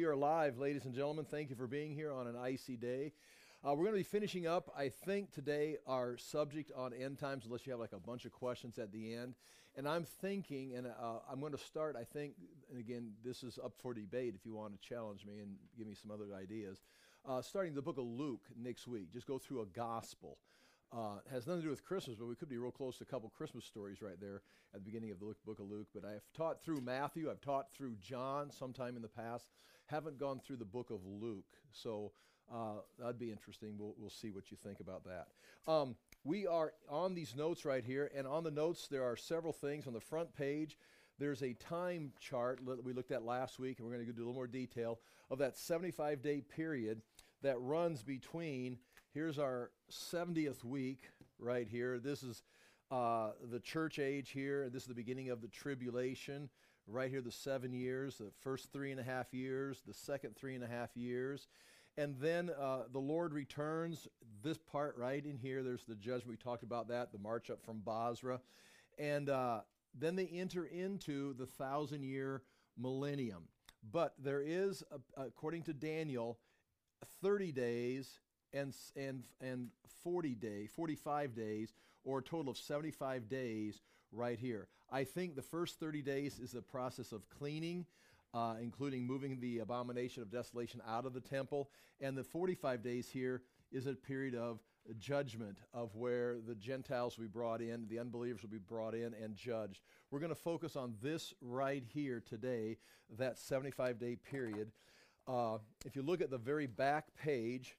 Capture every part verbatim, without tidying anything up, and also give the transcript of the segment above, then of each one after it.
are live, ladies and gentlemen. Thank you for being here on an icy day. Uh, we're going to be finishing up, I think, today our subject on end times, unless you have like a bunch of questions at the end. And I'm thinking, and uh, I'm going to start, I think, and again, this is up for debate if you want to challenge me and give me some other ideas, uh, starting the book of Luke next week. Just go through a gospel. Uh, it has nothing to do with Christmas, but we could be real close to a couple Christmas stories right there at the beginning of the book of Luke. But I've taught through Matthew, I've taught through John sometime in the past, haven't gone through the book of Luke. So uh, that'd be interesting. We'll, we'll see what you think about that. Um, we are on these notes right here, and on the notes there are several things. On the front page, there's a time chart that we looked at last week, and we're going to go do a little more detail of that seventy-five day period that runs between, here's our seventieth week right here. This is uh, the church age here. This is the beginning of the tribulation. Right here, the seven years, the first three and a half years, the second three and a half years. And then uh, the Lord returns. This part right in here, there's the judgment. We talked about that, the march up from Basra. And uh, then they enter into the thousand-year millennium. But there is, uh, according to Daniel, thirty days and and and forty day, forty-five days, or a total of seventy-five days right here. I think the first thirty days is the process of cleaning, uh, including moving the abomination of desolation out of the temple, and the forty-five days here is a period of judgment, of where the Gentiles will be brought in, the unbelievers will be brought in and judged. We're going to focus on this right here today, that seventy-five day period. Uh, if you look at the very back page,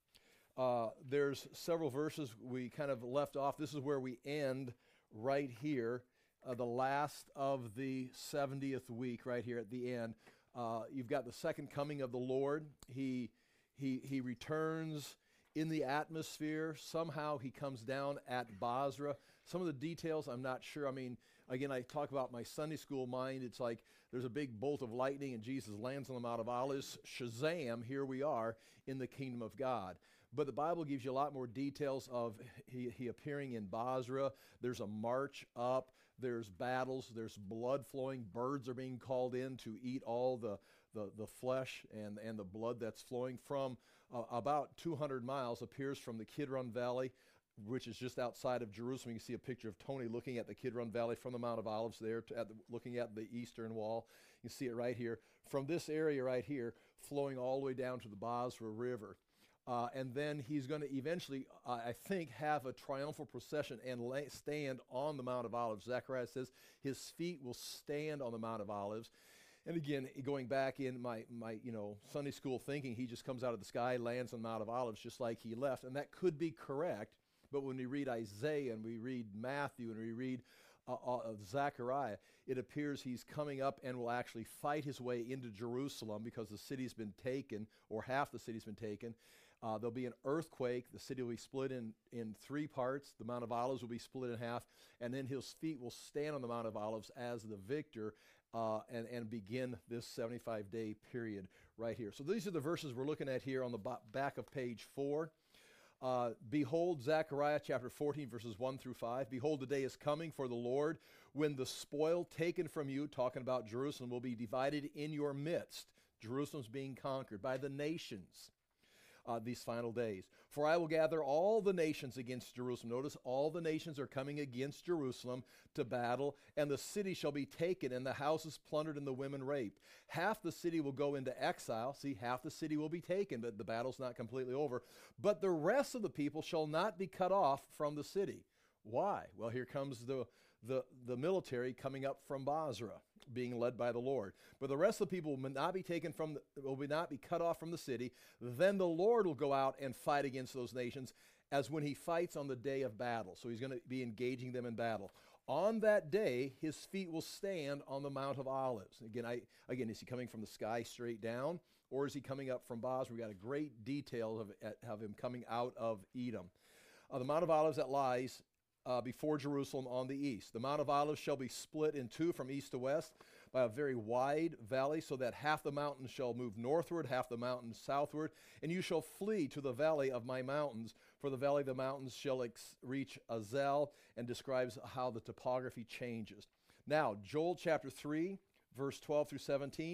uh, there's several verses we kind of left off. This is where we end right here, uh, the last of the seventieth week right here at the end. Uh, you've got the second coming of the Lord. He, he, he returns in the atmosphere. Somehow he comes down at Basra. Some of the details, I'm not sure. I mean, again, I talk about my Sunday school mind. It's like there's a big bolt of lightning and Jesus lands on the Mount of Olives. Shazam, here we are in the kingdom of God. But the Bible gives you a lot more details of he, he appearing in Basra. There's a march up. There's battles. There's blood flowing. Birds are being called in to eat all the, the, the flesh and, and the blood that's flowing from uh, about two hundred miles, appears from the Kidron Valley, which is just outside of Jerusalem. You can see a picture of Tony looking at the Kidron Valley from the Mount of Olives there, to, at the, looking at the eastern wall. You can see it right here. From this area right here, flowing all the way down to the Basra River. Uh, and then he's going to eventually, uh, I think, have a triumphal procession and lay, stand on the Mount of Olives. Zechariah says his feet will stand on the Mount of Olives. And again, going back in my, my you know Sunday school thinking, he just comes out of the sky, lands on the Mount of Olives just like he left. And that could be correct. But when we read Isaiah and we read Matthew and we read uh, uh, Zechariah, it appears he's coming up and will actually fight his way into Jerusalem because the city's been taken, or half the city's been taken. Uh, there'll be an earthquake. The city will be split in, in three parts. The Mount of Olives will be split in half. And then his feet will stand on the Mount of Olives as the victor uh, and, and begin this seventy-five day period right here. So these are the verses we're looking at here on the b- back of page four. Uh, Behold, Zechariah chapter fourteen, verses one through five. Behold, the day is coming for the Lord when the spoil taken from you, talking about Jerusalem, will be divided in your midst. Jerusalem's being conquered by the nations. Uh, these final days. For I will gather all the nations against Jerusalem. Notice all the nations are coming against Jerusalem to battle, and the city shall be taken, and the houses plundered, and the women raped. Half the city will go into exile. See, half the city will be taken, but the battle's not completely over. But the rest of the people shall not be cut off from the city. Why? Well, here comes the, the, the military coming up from Basra, being led by the Lord. But the rest of the people will not be taken from, the, will not be cut off from the city. Then the Lord will go out and fight against those nations, as when he fights on the day of battle. So he's going to be engaging them in battle. On that day, his feet will stand on the Mount of Olives. Again, I, again, is he coming from the sky straight down, or is he coming up from Basra? We got a great detail of, of him coming out of Edom. Uh, the Mount of Olives that lies Uh, before Jerusalem on the east. The Mount of Olives shall be split in two from east to west by a very wide valley, so that half the mountains shall move northward, half the mountains southward, and you shall flee to the valley of my mountains, for the valley of the mountains shall ex- reach Azel, and describes how the topography changes. Now, Joel chapter three, verse twelve through seventeen,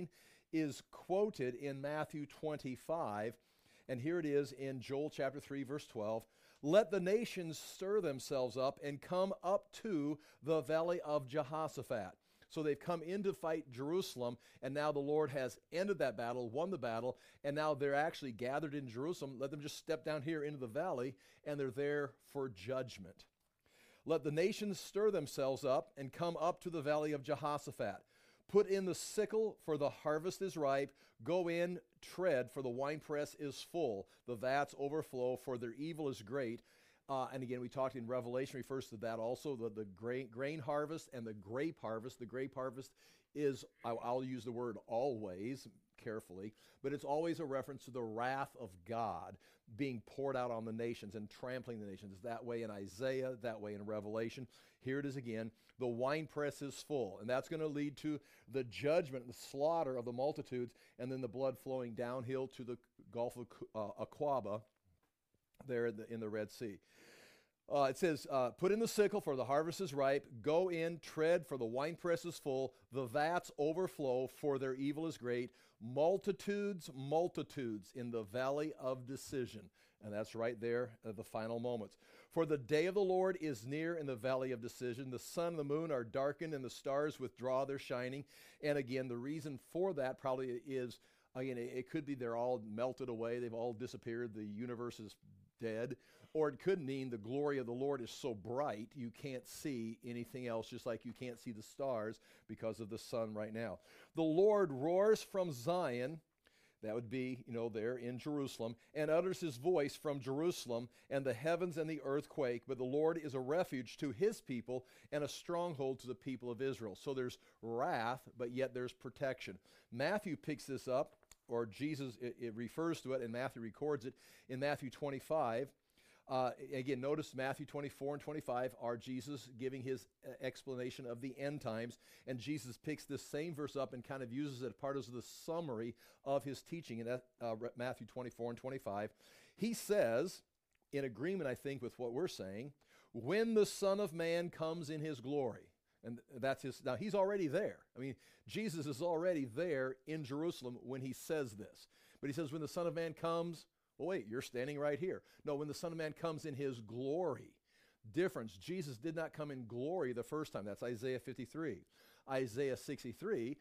is quoted in Matthew twenty-five, and here it is in Joel chapter three, verse twelve. Let the nations stir themselves up and come up to the valley of Jehoshaphat. So they've come in to fight Jerusalem, and now the Lord has ended that battle, won the battle, and now they're actually gathered in Jerusalem. Let them just step down here into the valley, and they're there for judgment. Let the nations stir themselves up and come up to the valley of Jehoshaphat. Put in the sickle, for the harvest is ripe. Go in, tread, for the winepress is full. The vats overflow, for their evil is great. Uh, and again, we talked in Revelation, refers to that also, the, the grain, grain harvest and the grape harvest. The grape harvest is, I'll, I'll use the word always carefully, but it's always a reference to the wrath of God being poured out on the nations and trampling the nations. That way in Isaiah, that way in Revelation. Here it is again. The winepress is full, and that's going to lead to the judgment, the slaughter of the multitudes, and then the blood flowing downhill to the Gulf of uh, Aqaba there in the, in the Red Sea. Uh, it says, uh, put in the sickle, for the harvest is ripe. Go in, tread, for the winepress is full. The vats overflow, for their evil is great. Multitudes, multitudes in the valley of decision. And that's right there at the final moments. For the day of the Lord is near in the valley of decision. The sun and the moon are darkened, and the stars withdraw their shining. And again, the reason for that probably is, again, it, it could be they're all melted away. They've all disappeared. The universe is dead. Or it could mean the glory of the Lord is so bright you can't see anything else, just like you can't see the stars because of the sun right now. The Lord roars from Zion, that would be, you know, there in Jerusalem, and utters his voice from Jerusalem, and the heavens and the earth quake. But the Lord is a refuge to his people and a stronghold to the people of Israel. So there's wrath, but yet there's protection. Matthew picks this up, or Jesus, it, it refers to it, and Matthew records it in Matthew twenty-five. Uh, again, notice Matthew twenty-four and twenty-five are Jesus giving his uh, explanation of the end times, and Jesus picks this same verse up and kind of uses it as part of the summary of his teaching in uh, Matthew twenty-four and twenty-five. He says, in agreement, I think, with what we're saying, when the Son of Man comes in his glory. And that's his, now he's already there. I mean, Jesus is already there in Jerusalem when he says this. But he says, when the Son of Man comes, well, wait, you're standing right here. No, when the Son of Man comes in his glory. Difference, Jesus did not come in glory the first time. That's Isaiah fifty-three. Isaiah sixty-three,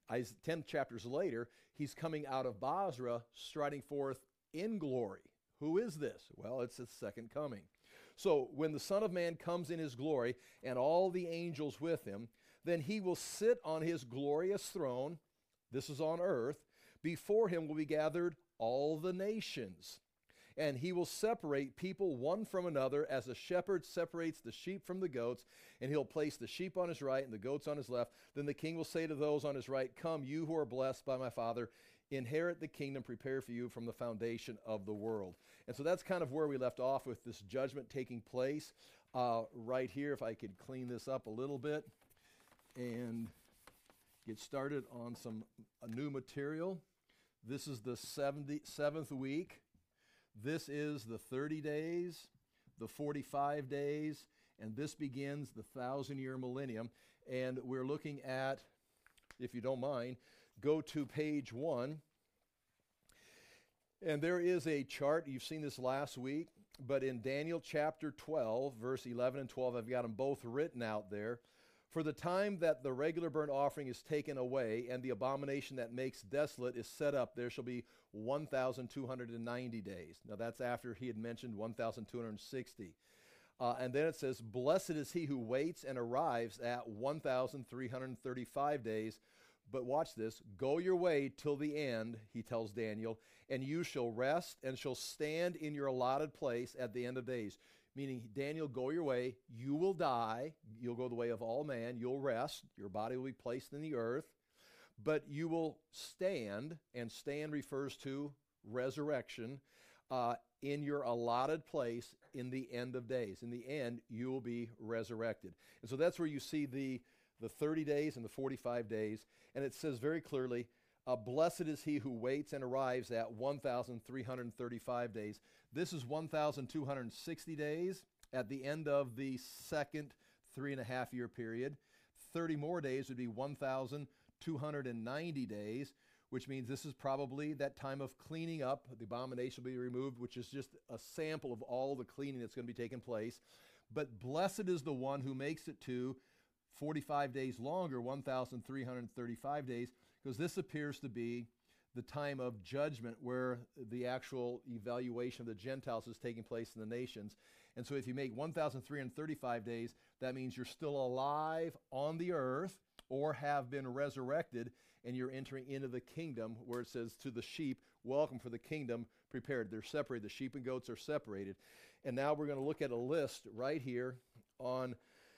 ten chapters later, he's coming out of Basra, striding forth in glory. Who is this? Well, it's his second coming. So when the Son of Man comes in his glory and all the angels with him, then he will sit on his glorious throne. This is on earth. Before him will be gathered all the nations. And he will separate people one from another as a shepherd separates the sheep from the goats. And he'll place the sheep on his right and the goats on his left. Then the king will say to those on his right, come, you who are blessed by my Father, inherit the kingdom prepared for you from the foundation of the world. And so that's kind of where we left off with this judgment taking place uh, right here. If I could clean this up a little bit and get started on some uh, new material. This is the seventy-seventh week. This is the thirty days, the forty-five days, and this begins the thousand-year millennium. And we're looking at, if you don't mind, go to page one. And there is a chart. You've seen this last week, but in Daniel chapter twelve, verse eleven and twelve, I've got them both written out there. For the time that the regular burnt offering is taken away and the abomination that makes desolate is set up, there shall be one thousand two hundred ninety days. Now that's after he had mentioned one thousand two hundred sixty. Uh, and then it says, blessed is he who waits and arrives at one thousand three hundred thirty-five days. But watch this, go your way till the end, he tells Daniel, and you shall rest and shall stand in your allotted place at the end of days. Meaning, Daniel, go your way, you will die, you'll go the way of all man, you'll rest, your body will be placed in the earth, but you will stand, and stand refers to resurrection, uh, in your allotted place in the end of days. In the end, you will be resurrected. And so that's where you see the, the thirty days and the forty-five days, and it says very clearly, Uh, blessed is he who waits and arrives at one thousand three hundred thirty-five days. This is one thousand two hundred sixty days at the end of the second three and a half year period. thirty more days would be one thousand two hundred ninety days, which means this is probably that time of cleaning up. The abomination will be removed, which is just a sample of all the cleaning that's going to be taking place. But blessed is the one who makes it to forty-five days longer, one thousand three hundred thirty-five days, because this appears to be the time of judgment where the actual evaluation of the Gentiles is taking place in the nations. And so if you make one thousand three hundred thirty-five days, that means you're still alive on the earth or have been resurrected, and you're entering into the kingdom where it says to the sheep, welcome, for the kingdom prepared. They're separated. The sheep and goats are separated. And now we're going to look at a list right here on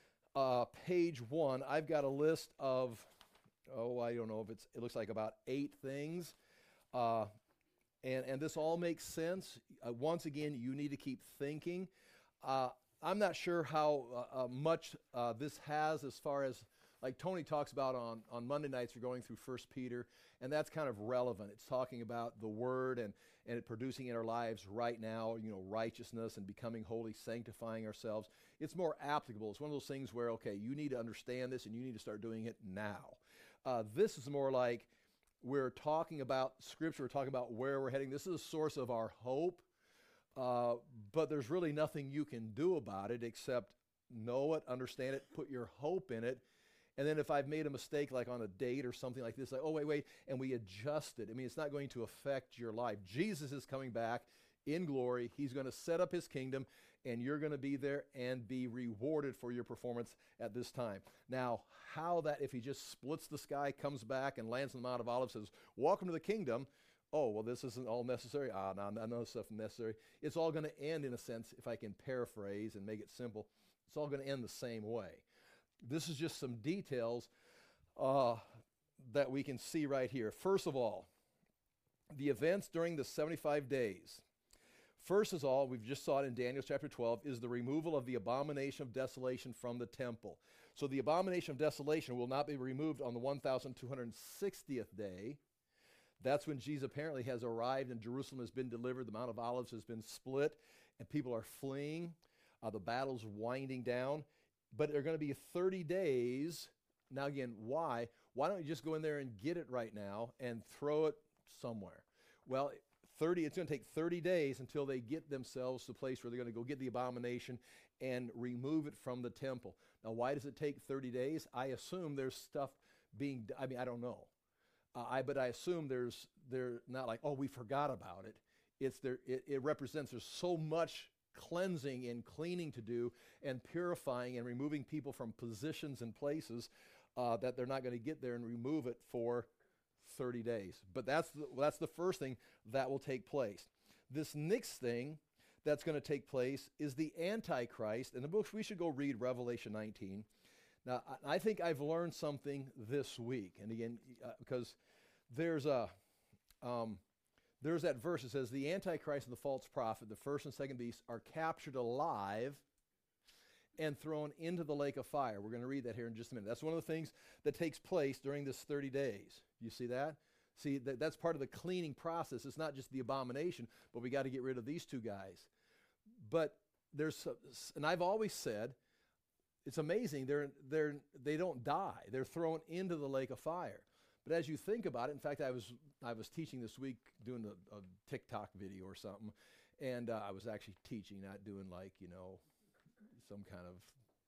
uh, page one. I've got a list of, oh, I don't know if it's, it looks like about eight things. Uh, and, and this all makes sense. Uh, once again, you need to keep thinking. Uh, I'm not sure how uh, uh, much uh, this has as far as, like Tony talks about on, on Monday nights, we're going through First Peter, and that's kind of relevant. It's talking about the Word and, and it producing in our lives right now, you know, righteousness and becoming holy, sanctifying ourselves. It's more applicable. It's one of those things where, okay, you need to understand this and you need to start doing it now. Uh, this is more like we're talking about Scripture, we're talking about where we're heading. This is a source of our hope, uh, but there's really nothing you can do about it except know it, understand it, put your hope in it. And then if I've made a mistake, like on a date or something like this, like, oh, wait, wait, and we adjust it. I mean, it's not going to affect your life. Jesus is coming back in glory. He's going to set up his kingdom, and you're going to be there and be rewarded for your performance at this time. Now, how that, if he just splits the sky, comes back and lands on the Mount of Olives, says, welcome to the kingdom. Oh, well, this isn't all necessary. Ah, no, none of this stuff necessary. It's all going to end, in a sense, if I can paraphrase and make it simple, it's all going to end the same way. This is just some details uh, that we can see right here. First of all, the events during the seventy-five days. First of all, we've just saw it in Daniel chapter twelve, is the removal of the abomination of desolation from the temple. So the abomination of desolation will not be removed on the one thousand two hundred sixtieth day. That's when Jesus apparently has arrived and Jerusalem has been delivered. The Mount of Olives has been split and people are fleeing. Uh, the battle's winding down. But they're going to be thirty days. Now again, why? Why don't you just go in there and get it right now and throw it somewhere? Well, thirty. It's going to take thirty days until they get themselves to the place where they're going to go get the abomination and remove it from the temple. Now, why does it take thirty days? I assume there's stuff being, I mean, I don't know. Uh, I But I assume there's, they're not like, oh, we forgot about it. It's there. It, it represents there's so much cleansing and cleaning to do and purifying and removing people from positions and places uh, that they're not going to get there and remove it for thirty days. But that's the, that's the first thing that will take place. This next thing that's going to take place is the Antichrist. In the books, we should go read Revelation nineteen. Now, I, I think I've learned something this week. And again, uh, because there's a... Um, There's that verse that says, the Antichrist and the false prophet, the first and second beast, are captured alive and thrown into the lake of fire. We're going to read that here in just a minute. That's one of the things that takes place during this thirty days. You see that? See, that, that's part of the cleaning process. It's not just the abomination, but we got to get rid of these two guys. But there's, and I've always said, it's amazing, they're, they're, they don't die. They're thrown into the lake of fire. But as you think about it, in fact, I was I was teaching this week, doing a, a TikTok video or something, and uh, I was actually teaching, not doing like, you know, some kind of,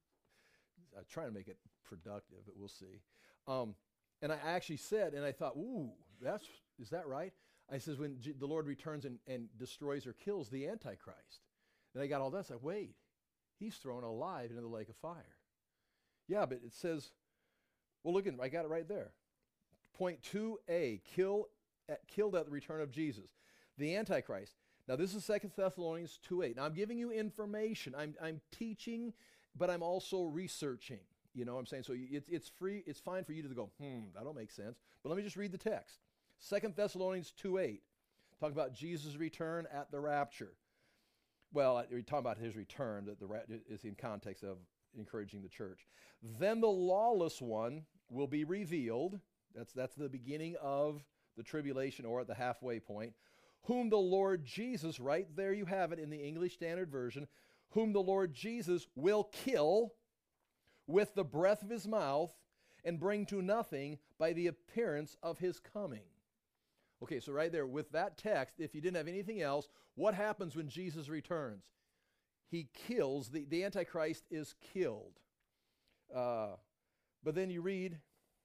uh, trying to make it productive, but we'll see. Um, and I actually said, and I thought, ooh, that's, is that right? I says, when G- the Lord returns and, and destroys or kills the Antichrist. And I got all that, I said, wait, he's thrown alive into the lake of fire. Yeah, but it says, well, look at, I got it right there. Point two A, kill at, killed at the return of Jesus. The Antichrist. Now this is Second Thessalonians two eight. Now I'm giving you information. I'm, I'm teaching, but I'm also researching. You know what I'm saying? So it's, it's free, it's fine for you to go, hmm, that don't make sense. But let me just read the text. Second Thessalonians two eight. Talk about Jesus' return at the rapture. Well, we're talking about his return, that the ra- is in context of encouraging the church. Then the lawless one will be revealed. That's, that's the beginning of the tribulation, or at the halfway point. Whom the Lord Jesus, right there you have it in the English Standard Version, whom the Lord Jesus will kill with the breath of his mouth and bring to nothing by the appearance of his coming. Okay, so right there with that text, if you didn't have anything else, what happens when Jesus returns? He kills, the, the Antichrist is killed. Uh, but then you read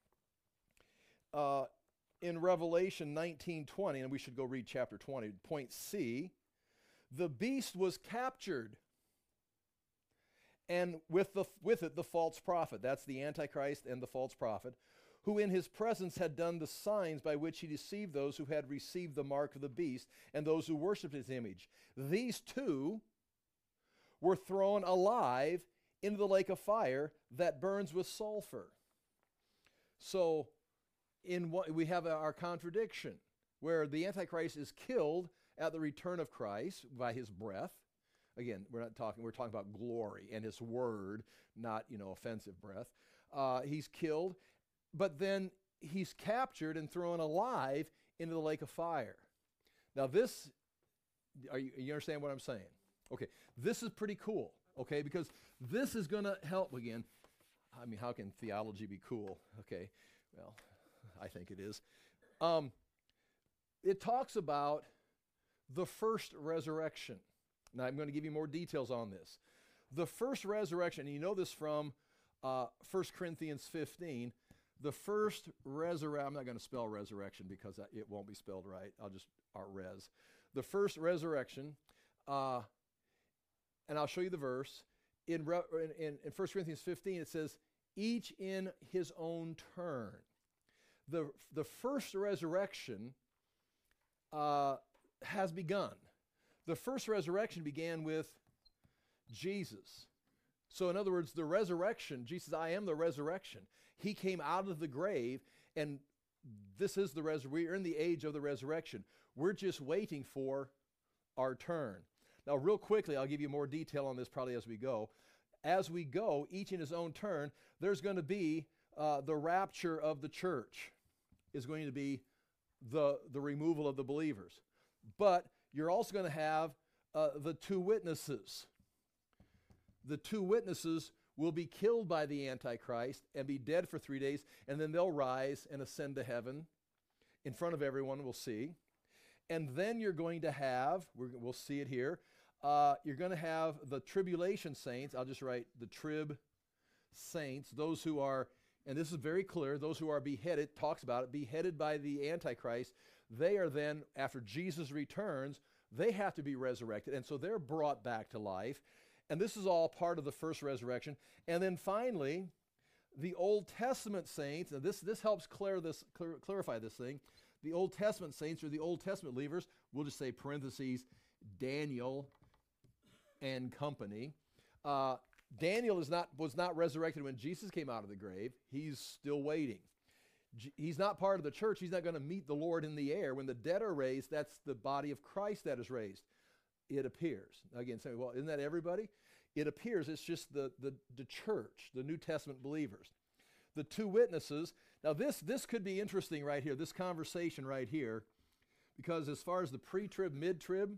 uh, in Revelation nineteen twenty, and we should go read chapter twenty, point C, the beast was captured, and with, the, with it the false prophet. That's the Antichrist and the false prophet, who in his presence had done the signs by which he deceived those who had received the mark of the beast and those who worshipped his image. These two were thrown alive into the lake of fire that burns with sulfur. So in what we have our contradiction, where the Antichrist is killed at the return of Christ by his breath. Again, we're not talking, we're talking about glory and his word, not, you know, offensive breath. Uh, he's killed, but then he's captured and thrown alive into the lake of fire. Now this, are you, you understand what I'm saying? Okay, this is pretty cool, okay, because this is going to help again. I mean, how can theology be cool? Okay, well, I think it is. Um, it talks about the first resurrection. Now, I'm going to give you more details on this. The first resurrection, and you know this from uh, First Corinthians fifteen, the first resurrection, I'm not going to spell resurrection because it won't be spelled right. I'll just, our res. The first resurrection, uh, and I'll show you the verse. In, in, in First Corinthians fifteen, it says, each in his own turn. The, the first resurrection uh, has begun. The first resurrection began with Jesus. So in other words, the resurrection, Jesus says, I am the resurrection. He came out of the grave, and this is the resurrection. We're in the age of the resurrection. We're just waiting for our turn. Now, real quickly, I'll give you more detail on this probably as we go. As we go, each in his own turn, there's going to be uh, the rapture of the church is going to be the, the removal of the believers. But you're also going to have uh, the two witnesses. The two witnesses will be killed by the Antichrist and be dead for three days, and then they'll rise and ascend to heaven in front of everyone, we'll see. And then you're going to have, we're, we'll see it here, uh, you're going to have the tribulation saints. I'll just write the trib saints, those who are, and this is very clear, those who are beheaded, talks about it, beheaded by the Antichrist. They are then, after Jesus returns, they have to be resurrected, and so they're brought back to life. And this is all part of the first resurrection. And then finally, the Old Testament saints, and this, this helps clear this, clear, clarify this thing. The Old Testament saints, or the Old Testament believers, we'll just say parentheses, Daniel and company. Uh, Daniel is not, was not resurrected when Jesus came out of the grave. He's still waiting. J- he's not part of the church. He's not going to meet the Lord in the air. When the dead are raised, that's the body of Christ that is raised. It appears. Again, saying, well, isn't that everybody? It appears it's just the, the, the church, the New Testament believers. The two witnesses. Now this, this could be interesting right here, this conversation right here, because as far as the pre-trib, mid-trib,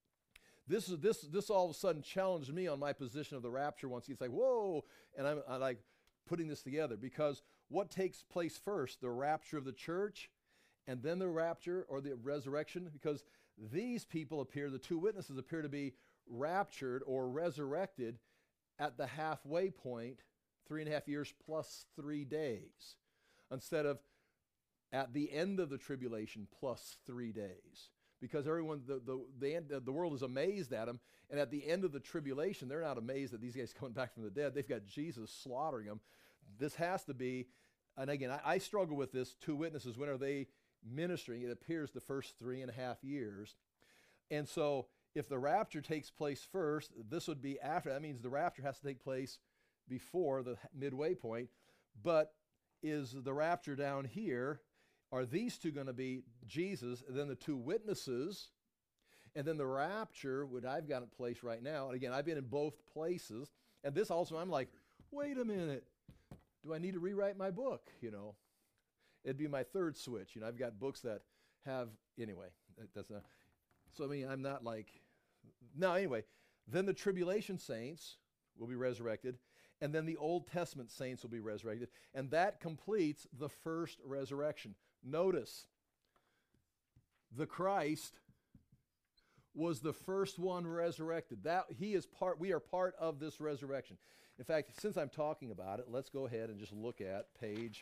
this, is, this, this all of a sudden challenged me on my position of the rapture once. It's like, whoa, and I'm, I'm like putting this together, because what takes place first? The rapture of the church, and then the rapture or the resurrection? Because these people appear, the two witnesses appear to be raptured or resurrected at the halfway point, three and a half years plus three days, instead of at the end of the tribulation plus three days. Because everyone, the, the, the, the world is amazed at them, and at the end of the tribulation, they're not amazed that these guys coming back from the dead. They've got Jesus slaughtering them. This has to be, and again, I, I struggle with this, two witnesses, when are they ministering? It appears the first three and a half years. And so if the rapture takes place first, this would be after. That means the rapture has to take place before the midway point. But is the rapture down here, are these two going to be Jesus, and then the two witnesses, and then the rapture, what I've got in place right now? And again, I've been in both places. And this also, I'm like, wait a minute. Do I need to rewrite my book? You know, it'd be my third switch. You know, I've got books that have, anyway, that, that's not, so I mean, I'm not like, no, anyway, then the tribulation saints will be resurrected, and then the Old Testament saints will be resurrected, and that completes the first resurrection. Notice, the Christ was the first one resurrected. That he is part, we are part of this resurrection. In fact, since I'm talking about it, let's go ahead and just look at page,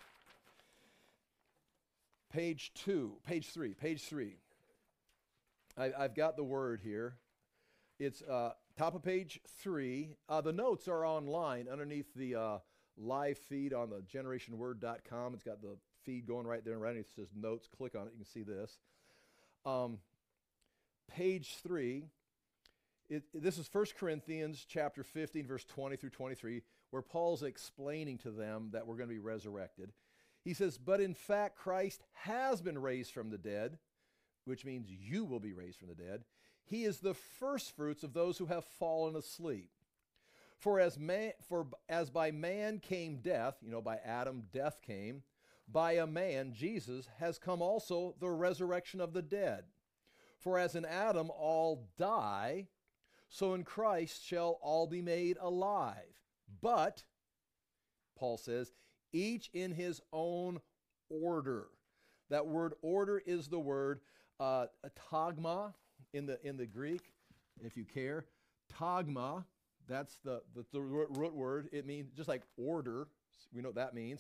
page two, page three, page three. I, I've got the word here. It's uh, top of page three. Uh, the notes are online underneath the uh, live feed on the generation word dot com. It's got the feed going right there, and right underneath it says notes. Click on it, you can see this. Um, page three, it, this is First Corinthians chapter fifteen, verse twenty through twenty-three, where Paul's explaining to them that we're going to be resurrected. He says, but in fact, Christ has been raised from the dead, which means you will be raised from the dead. He is the firstfruits of those who have fallen asleep. For as man, for as by man came death, you know, by Adam death came, by a man, Jesus, has come also the resurrection of the dead. For as in Adam all die, so in Christ shall all be made alive. But, Paul says, each in his own order. That word order is the word uh, tagma in the in the Greek, if you care. Tagma, that's the, the, the root word. It means just like order. We know what that means.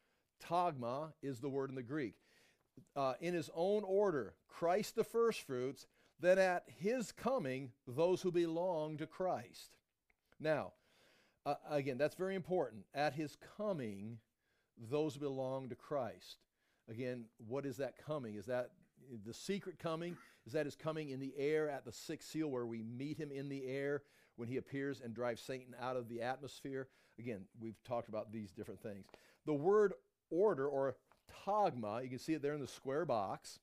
Tagma is the word in the Greek. Uh, in his own order, Christ the firstfruits, then at his coming, those who belong to Christ. Now, uh, again, that's very important. At his coming, those who belong to Christ. Again, what is that coming? Is that the secret coming? Is that his coming in the air at the sixth seal, where we meet him in the air when he appears and drives Satan out of the atmosphere? Again, we've talked about these different things. The word order, or tagma, you can see it there in the square box.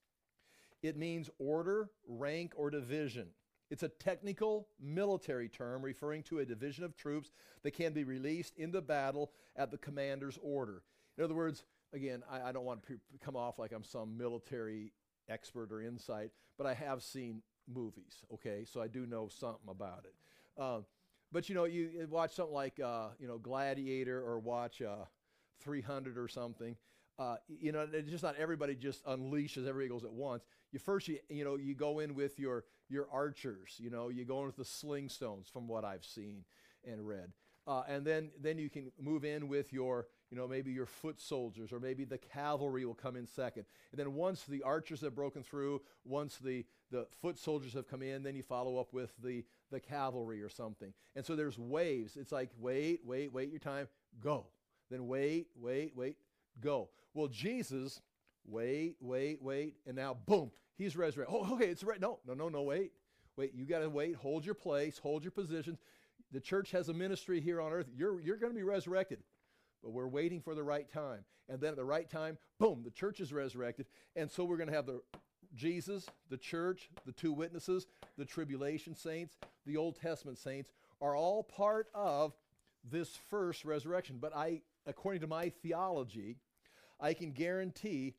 It means order, rank, or division. It's a technical military term referring to a division of troops that can be released into battle at the commander's order. In other words, again, I, I don't want to come off like I'm some military expert or insight, but I have seen movies, okay? So I do know something about it. Uh, but, you know, you, you watch something like, uh, you know, Gladiator, or watch uh, three hundred or something. Uh, you know, it's just not everybody just unleashes, everybody goes at once. You first, you, you know, you go in with your your archers, you know, you go in with the sling stones from what I've seen and read. Uh, and then, then you can move in with your, you know, maybe your foot soldiers, or maybe the cavalry will come in second. And then once the archers have broken through, once the, the foot soldiers have come in, then you follow up with the, the cavalry or something. And so there's waves. It's like, wait, wait, wait your time, go. Then wait, wait, wait, go. Well, Jesus, wait, wait, wait, and now, boom, he's resurrected. Oh, okay, it's right. No, no, no, no, wait. Wait, you got to wait. Hold your place. Hold your positions. The church has a ministry here on earth. You're, you're going to be resurrected, but we're waiting for the right time. And then at the right time, boom, the church is resurrected. And so we're going to have the Jesus, the church, the two witnesses, the tribulation saints, the Old Testament saints are all part of this first resurrection. But I, according to my theology, I can guarantee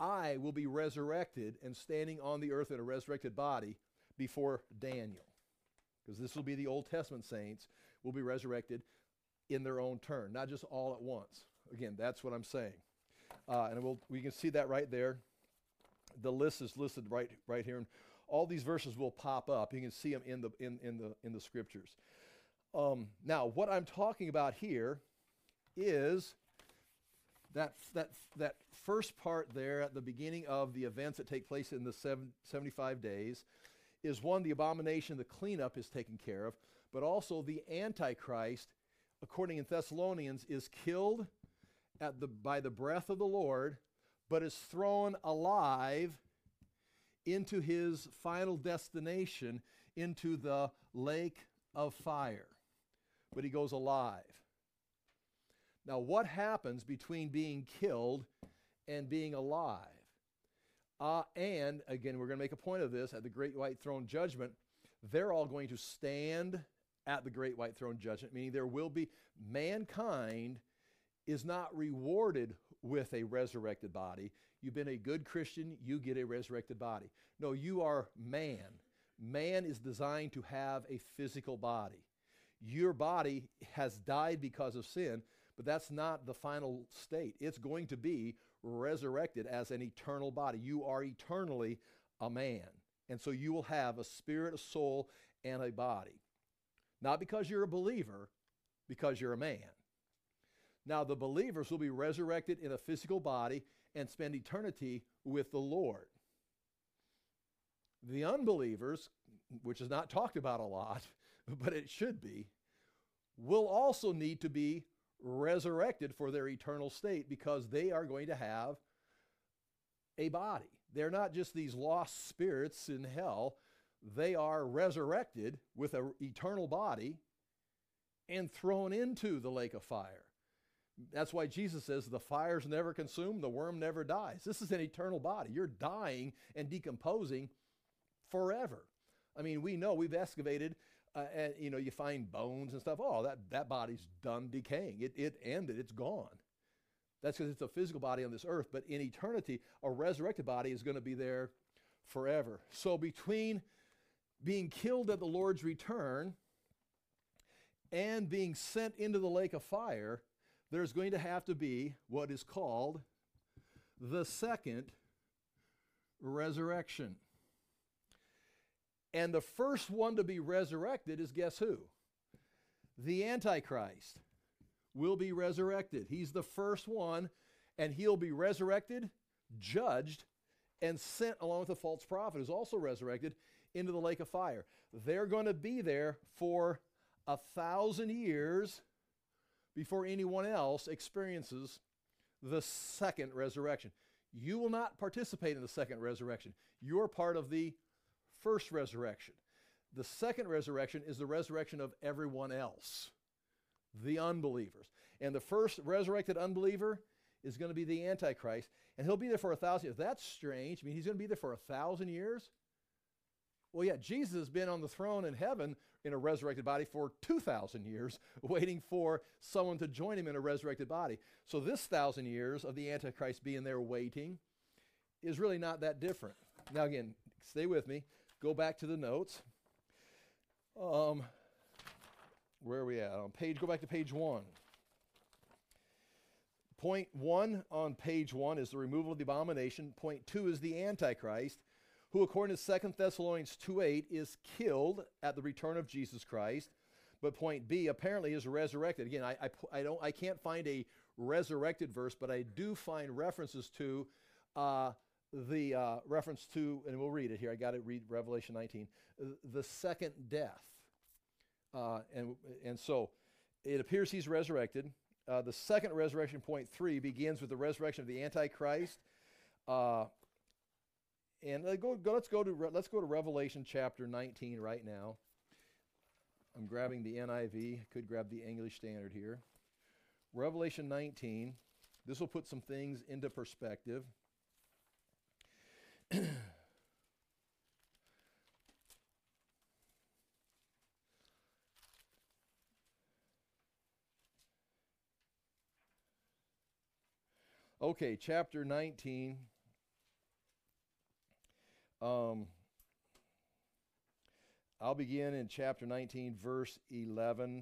I will be resurrected and standing on the earth in a resurrected body before Daniel. Because this will be the Old Testament saints will be resurrected in their own turn, not just all at once. Again, that's what I'm saying. Uh, and we'll, we can see that right there. The list is listed right, right here. And all these verses will pop up. You can see them in the, in, in the, in the scriptures. Um, now, what I'm talking about here is that, that, that first part there at the beginning of the events that take place in the seven, seventy-five days is one, the abomination, the cleanup is taken care of, but also the Antichrist, according in Thessalonians, is killed at the, by the breath of the Lord, but is thrown alive into his final destination, into the lake of fire. But he goes alive. Now, what happens between being killed and being alive? Uh, and, again, we're going to make a point of this, at the great white throne judgment, they're all going to stand at the great white throne judgment, meaning there will be, mankind is not rewarded with a resurrected body. You've been a good Christian, you get a resurrected body. No, you are man. Man is designed to have a physical body. Your body has died because of sin, but that's not the final state. It's going to be resurrected as an eternal body. You are eternally a man. And so you will have a spirit, a soul, and a body. Not because you're a believer, because you're a man. Now, the believers will be resurrected in a physical body and spend eternity with the Lord. The unbelievers, which is not talked about a lot, but it should be, will also need to be resurrected for their eternal state because they are going to have a body. They're not just these lost spirits in hell. They are resurrected with an eternal body and thrown into the lake of fire. That's why Jesus says the fire's never consumed, the worm never dies. This is an eternal body. You're dying and decomposing forever. I mean, we know, we've excavated, uh, and you know, you find bones and stuff. Oh, that, that body's done decaying. It, it ended, it's gone. That's because it's a physical body on this earth, but in eternity, a resurrected body is going to be there forever. So between being killed at the Lord's return and being sent into the lake of fire, there's going to have to be what is called the second resurrection. And the first one to be resurrected is, guess who? The Antichrist will be resurrected. He's the first one, and he'll be resurrected, judged, and sent along with the false prophet who's also resurrected into the lake of fire. They're going to be there for a thousand years before anyone else experiences the second resurrection. You will not participate in the second resurrection. You're part of the first resurrection. The second resurrection is the resurrection of everyone else, the unbelievers. And the first resurrected unbeliever is going to be the Antichrist, and he'll be there for a thousand years. That's strange. I mean, he's going to be there for a thousand years? Well, yeah, Jesus has been on the throne in heaven in a resurrected body for two thousand years, waiting for someone to join him in a resurrected body. So this thousand years of the Antichrist being there waiting is really not that different. Now again, stay with me. Go back to the notes. Um, where are we at? On page, go back to page one. Point one on page one is the removal of the abomination. Point two is the Antichrist, who according to Second Thessalonians two eight is killed at the return of Jesus Christ. But point B apparently is resurrected. Again, I, I, I, don't, I can't find a resurrected verse, but I do find references to uh, the uh, reference to, and we'll read it here. I got to read Revelation nineteen, the second death. Uh, and, and so it appears he's resurrected. Uh, the second resurrection, point three, begins with the resurrection of the Antichrist. Uh, and uh, go, go, let's go to Re- let's go to Revelation chapter nineteen right now. I'm grabbing the N I V. Could grab the English Standard here. Revelation nineteen. This will put some things into perspective. Okay, chapter nineteen. Um, I'll begin in chapter nineteen, verse eleven.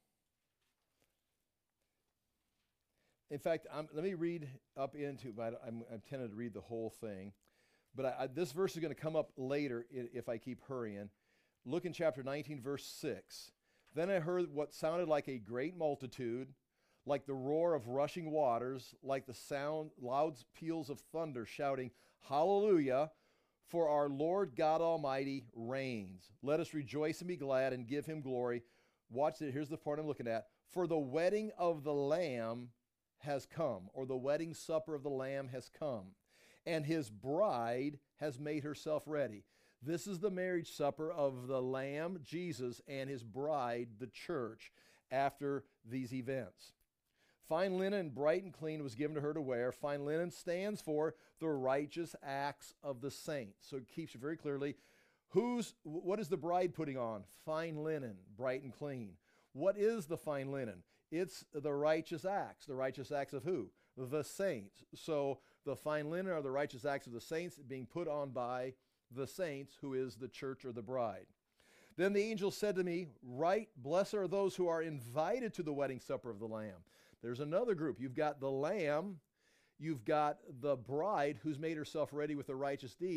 In fact, I'm, let me read up into, but I'm, I'm tempted to read the whole thing. But I, I, this verse is going to come up later if I keep hurrying. Look in chapter nineteen, verse six. Then I heard what sounded like a great multitude, like the roar of rushing waters, like the sound, loud peals of thunder, shouting, Hallelujah, for our Lord God Almighty reigns. Let us rejoice and be glad and give him glory. Watch it. Here's the part I'm looking at. For the wedding of the Lamb has come, or the wedding supper of the Lamb has come, and his bride has made herself ready. This is the marriage supper of the Lamb, Jesus, and his bride, the church, after these events. Fine linen, bright and clean, was given to her to wear. Fine linen stands for the righteous acts of the saints. So it keeps it very clearly. Who's, what is the bride putting on? Fine linen, bright and clean. What is the fine linen? It's the righteous acts. The righteous acts of who? The saints. So the fine linen are the righteous acts of the saints being put on by the saints, who is the church or the bride. Then the angel said to me, Right, blessed are those who are invited to the wedding supper of the Lamb. There's another group. You've got the Lamb, you've got the bride who's made herself ready with the righteous deeds,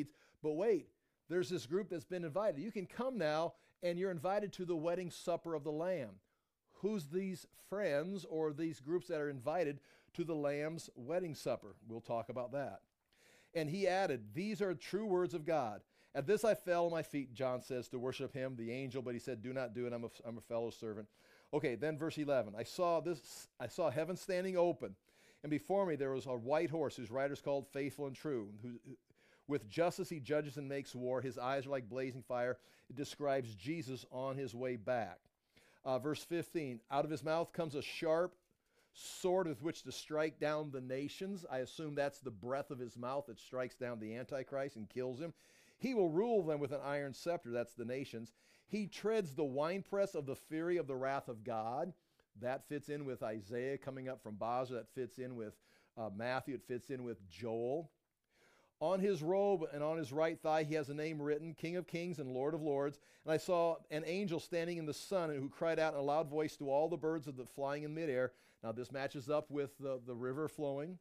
But wait, there's this group that's been invited. You can come now, and you're invited to the wedding supper of the Lamb. Who's these friends or these groups that are invited to the Lamb's wedding supper? We'll talk about that. And he added, these are true words of God. At this I fell on my feet, John says, to worship him, the angel, but he said, do not do it, I'm a, I'm a fellow servant. Okay, then verse eleven, I saw this, I saw heaven standing open, and before me there was a white horse whose rider is called Faithful and True. Who, who, with justice he judges and makes war. His eyes are like blazing fire. It describes Jesus on his way back. Uh, verse fifteen, out of his mouth comes a sharp sword with which to strike down the nations. I assume that's the breath of his mouth that strikes down the Antichrist and kills him. He will rule them with an iron scepter. That's the nations. He treads the winepress of the fury of the wrath of God. That fits in with Isaiah coming up from Basra. That fits in with uh, Matthew. It fits in with Joel. On his robe and on his right thigh he has a name written, King of Kings and Lord of Lords. And I saw an angel standing in the sun who cried out in a loud voice to all the birds of the flying in midair. Now this matches up with the, the river flowing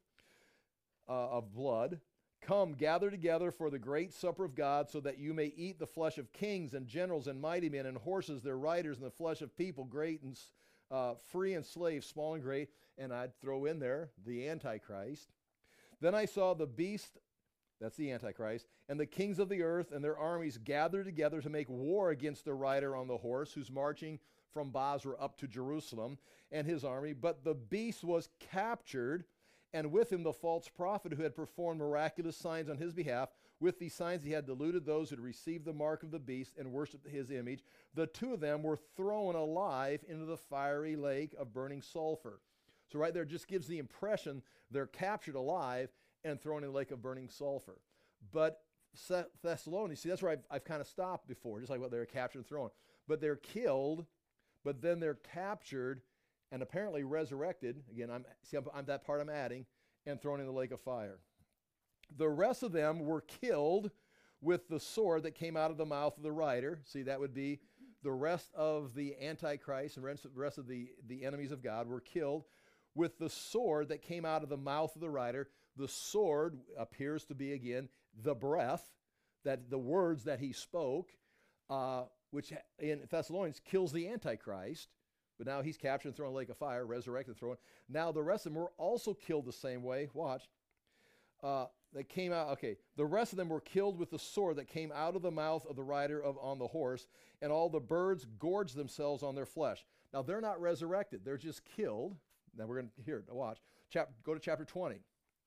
uh, of blood. Come, gather together for the great supper of God, so that you may eat the flesh of kings and generals and mighty men and horses, their riders, and the flesh of people, great and uh, free and slaves, small and great. And I'd throw in there the Antichrist. Then I saw the beast, that's the Antichrist, and the kings of the earth and their armies gathered together to make war against the rider on the horse, who's marching from Basra up to Jerusalem, and his army. But the beast was captured, and with him the false prophet who had performed miraculous signs on his behalf. With these signs he had deluded those who had received the mark of the beast and worshipped his image. The two of them were thrown alive into the fiery lake of burning sulfur. So right there just gives the impression they're captured alive and thrown in the lake of burning sulfur. But Thessalonians, see, that's where I've, I've kind of stopped before, just like what they're captured and thrown. But they're killed, but then they're captured and apparently resurrected. Again, I'm, see, I'm, I'm that part I'm adding, and thrown in the lake of fire. The rest of them were killed with the sword that came out of the mouth of the rider. See, that would be the rest of the Antichrist and the rest of the, the enemies of God were killed with the sword that came out of the mouth of the rider. The sword appears to be, again, the breath, that the words that he spoke, uh, which in Thessalonians kills the Antichrist. But now he's captured and thrown in the lake of fire, resurrected, thrown. Now the rest of them were also killed the same way. Watch. Uh, they came out, okay, the rest of them were killed with the sword that came out of the mouth of the rider of, on the horse, and all the birds gorged themselves on their flesh. Now they're not resurrected, they're just killed. Now we're going to hear, watch. Chap, go to chapter twenty.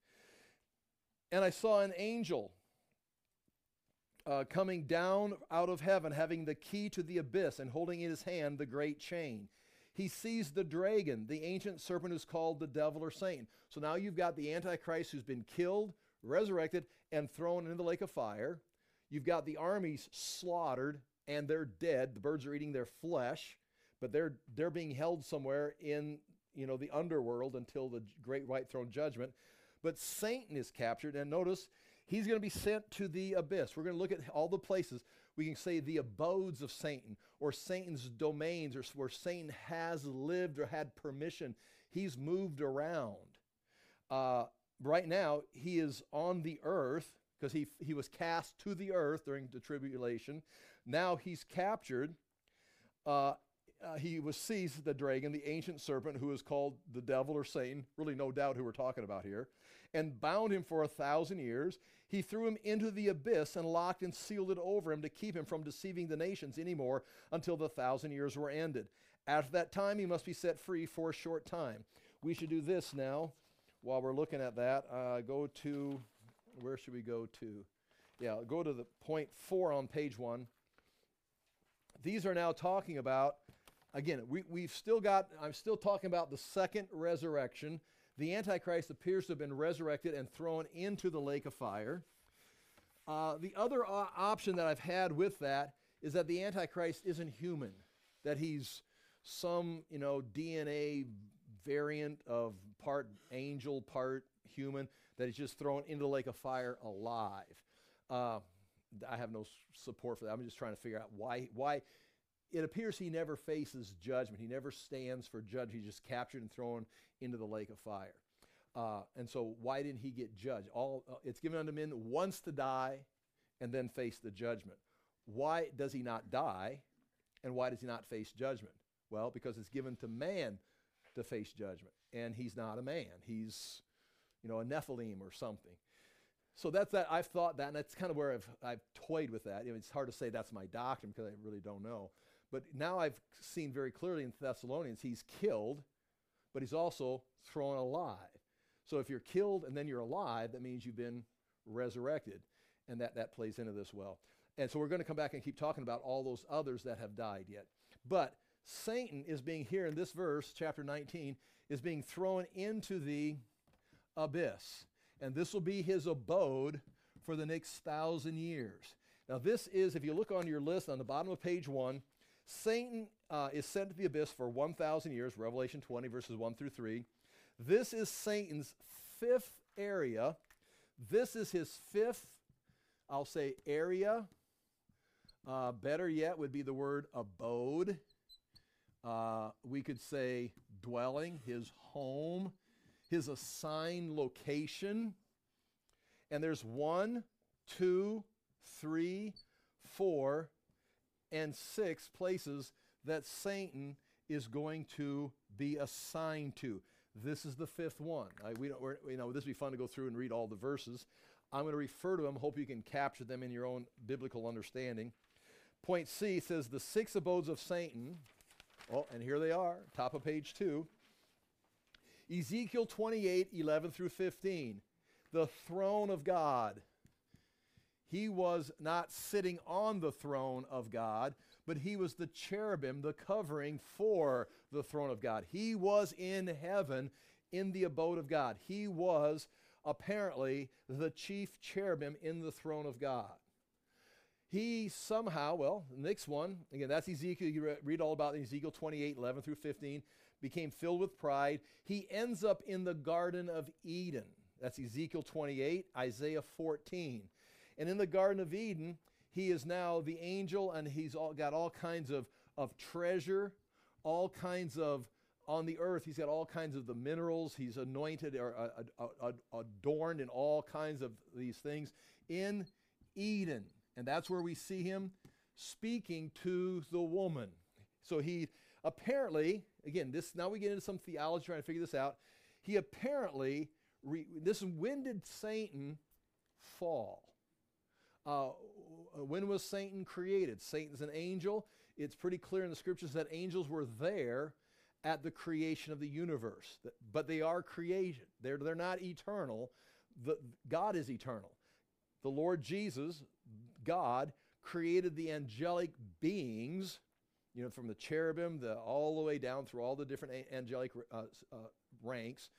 And I saw an angel uh, coming down out of heaven, having the key to the abyss, and holding in his hand the great chain. He seized the dragon, the ancient serpent who's called the devil or Satan. So now you've got the Antichrist who's been killed, resurrected, and thrown into the lake of fire. You've got the armies slaughtered, and they're dead. The birds are eating their flesh, but they're they're being held somewhere in, you know, the underworld until the great white throne judgment. But Satan is captured, and notice he's going to be sent to the abyss. We're going to look at all the places. We can say the abodes of Satan, or Satan's domains, or where Satan has lived or had permission. He's moved around. Uh, right now, he is on the earth, because he, he was cast to the earth during the tribulation. Now he's captured. Uh, uh, he was seized, the dragon, the ancient serpent, who is called the devil or Satan, really no doubt who we're talking about here, and bound him for a thousand years. He threw him into the abyss and locked and sealed it over him to keep him from deceiving the nations anymore until the thousand years were ended. After that time, he must be set free for a short time. We should do this now while we're looking at that. Uh, go to, where should we go to? Yeah, go to the point four on page one. These are now talking about, again, we, we've still got, I'm still talking about the second resurrection. The Antichrist appears to have been resurrected and thrown into the lake of fire. Uh, the other o- option that I've had with that is that the Antichrist isn't human, that he's some, you know, D N A variant of part angel, part human, that he's just thrown into the lake of fire alive. Uh, I have no s- support for that. I'm just trying to figure out why. Why it appears he never faces judgment. He never stands for judgment. He's just captured and thrown into the lake of fire. Uh, and so why didn't he get judged? All uh, it's given unto men once to die, and then face the judgment. Why does he not die, and why does he not face judgment? Well, because it's given to man to face judgment, and he's not a man. He's, you know, a Nephilim or something. So that's that. I've thought that, and that's kind of where I've, I've toyed with that. You know, it's hard to say that's my doctrine because I really don't know. But now I've seen very clearly in Thessalonians, he's killed, but he's also thrown alive. So if you're killed and then you're alive, that means you've been resurrected. And that, that plays into this well. And so we're going to come back and keep talking about all those others that have died yet. But Satan is being here in this verse, chapter nineteen, is being thrown into the abyss. And this will be his abode for the next thousand years. Now this is, if you look on your list on the bottom of page one, Satan uh, is sent to the abyss for one thousand years, Revelation twenty, verses one through three. This is Satan's fifth area. This is his fifth, I'll say, area. Uh, better yet would be the word abode. Uh, we could say dwelling, his home, his assigned location. And there's one, two, three, four, and six places that Satan is going to be assigned to. This is the fifth one. I, we don't, we're, you know, this would be fun to go through and read all the verses. I'm going to refer to them. Hope you can capture them in your own biblical understanding. Point C says the six abodes of Satan. Oh, and here they are, top of page two. Ezekiel twenty-eight, eleven through fifteen. The throne of God. He was not sitting on the throne of God, but he was the cherubim, the covering for the throne of God. He was in heaven in the abode of God. He was apparently the chief cherubim in the throne of God. He somehow, well, the next one, again, that's Ezekiel. You re- read all about Ezekiel twenty-eight, eleven through fifteen. Became filled with pride. He ends up in the Garden of Eden. That's Ezekiel twenty-eight, Isaiah fourteen. And in the Garden of Eden, he is now the angel, and he's all, got all kinds of, of treasure, all kinds of, on the earth, he's got all kinds of the minerals. He's anointed or uh, uh, uh, adorned in all kinds of these things in Eden. And that's where we see him speaking to the woman. So he apparently, again, this now we get into some theology trying to figure this out. He apparently, re, this when did Satan fall? Uh, when was Satan created? Satan's an angel. It's pretty clear in the scriptures that angels were there at the creation of the universe. But they are creation. They're, they're not eternal. The, God is eternal. The Lord Jesus, God, created the angelic beings, you know, from the cherubim the, all the way down through all the different a- angelic uh, uh, ranks.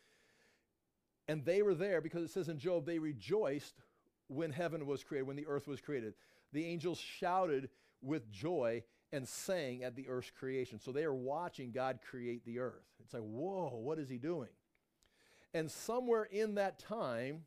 And they were there because it says in Job, they rejoiced when heaven was created, when the earth was created. The angels shouted with joy and sang at the earth's creation. So they are watching God create the earth. It's like, whoa, what is he doing? And somewhere in that time,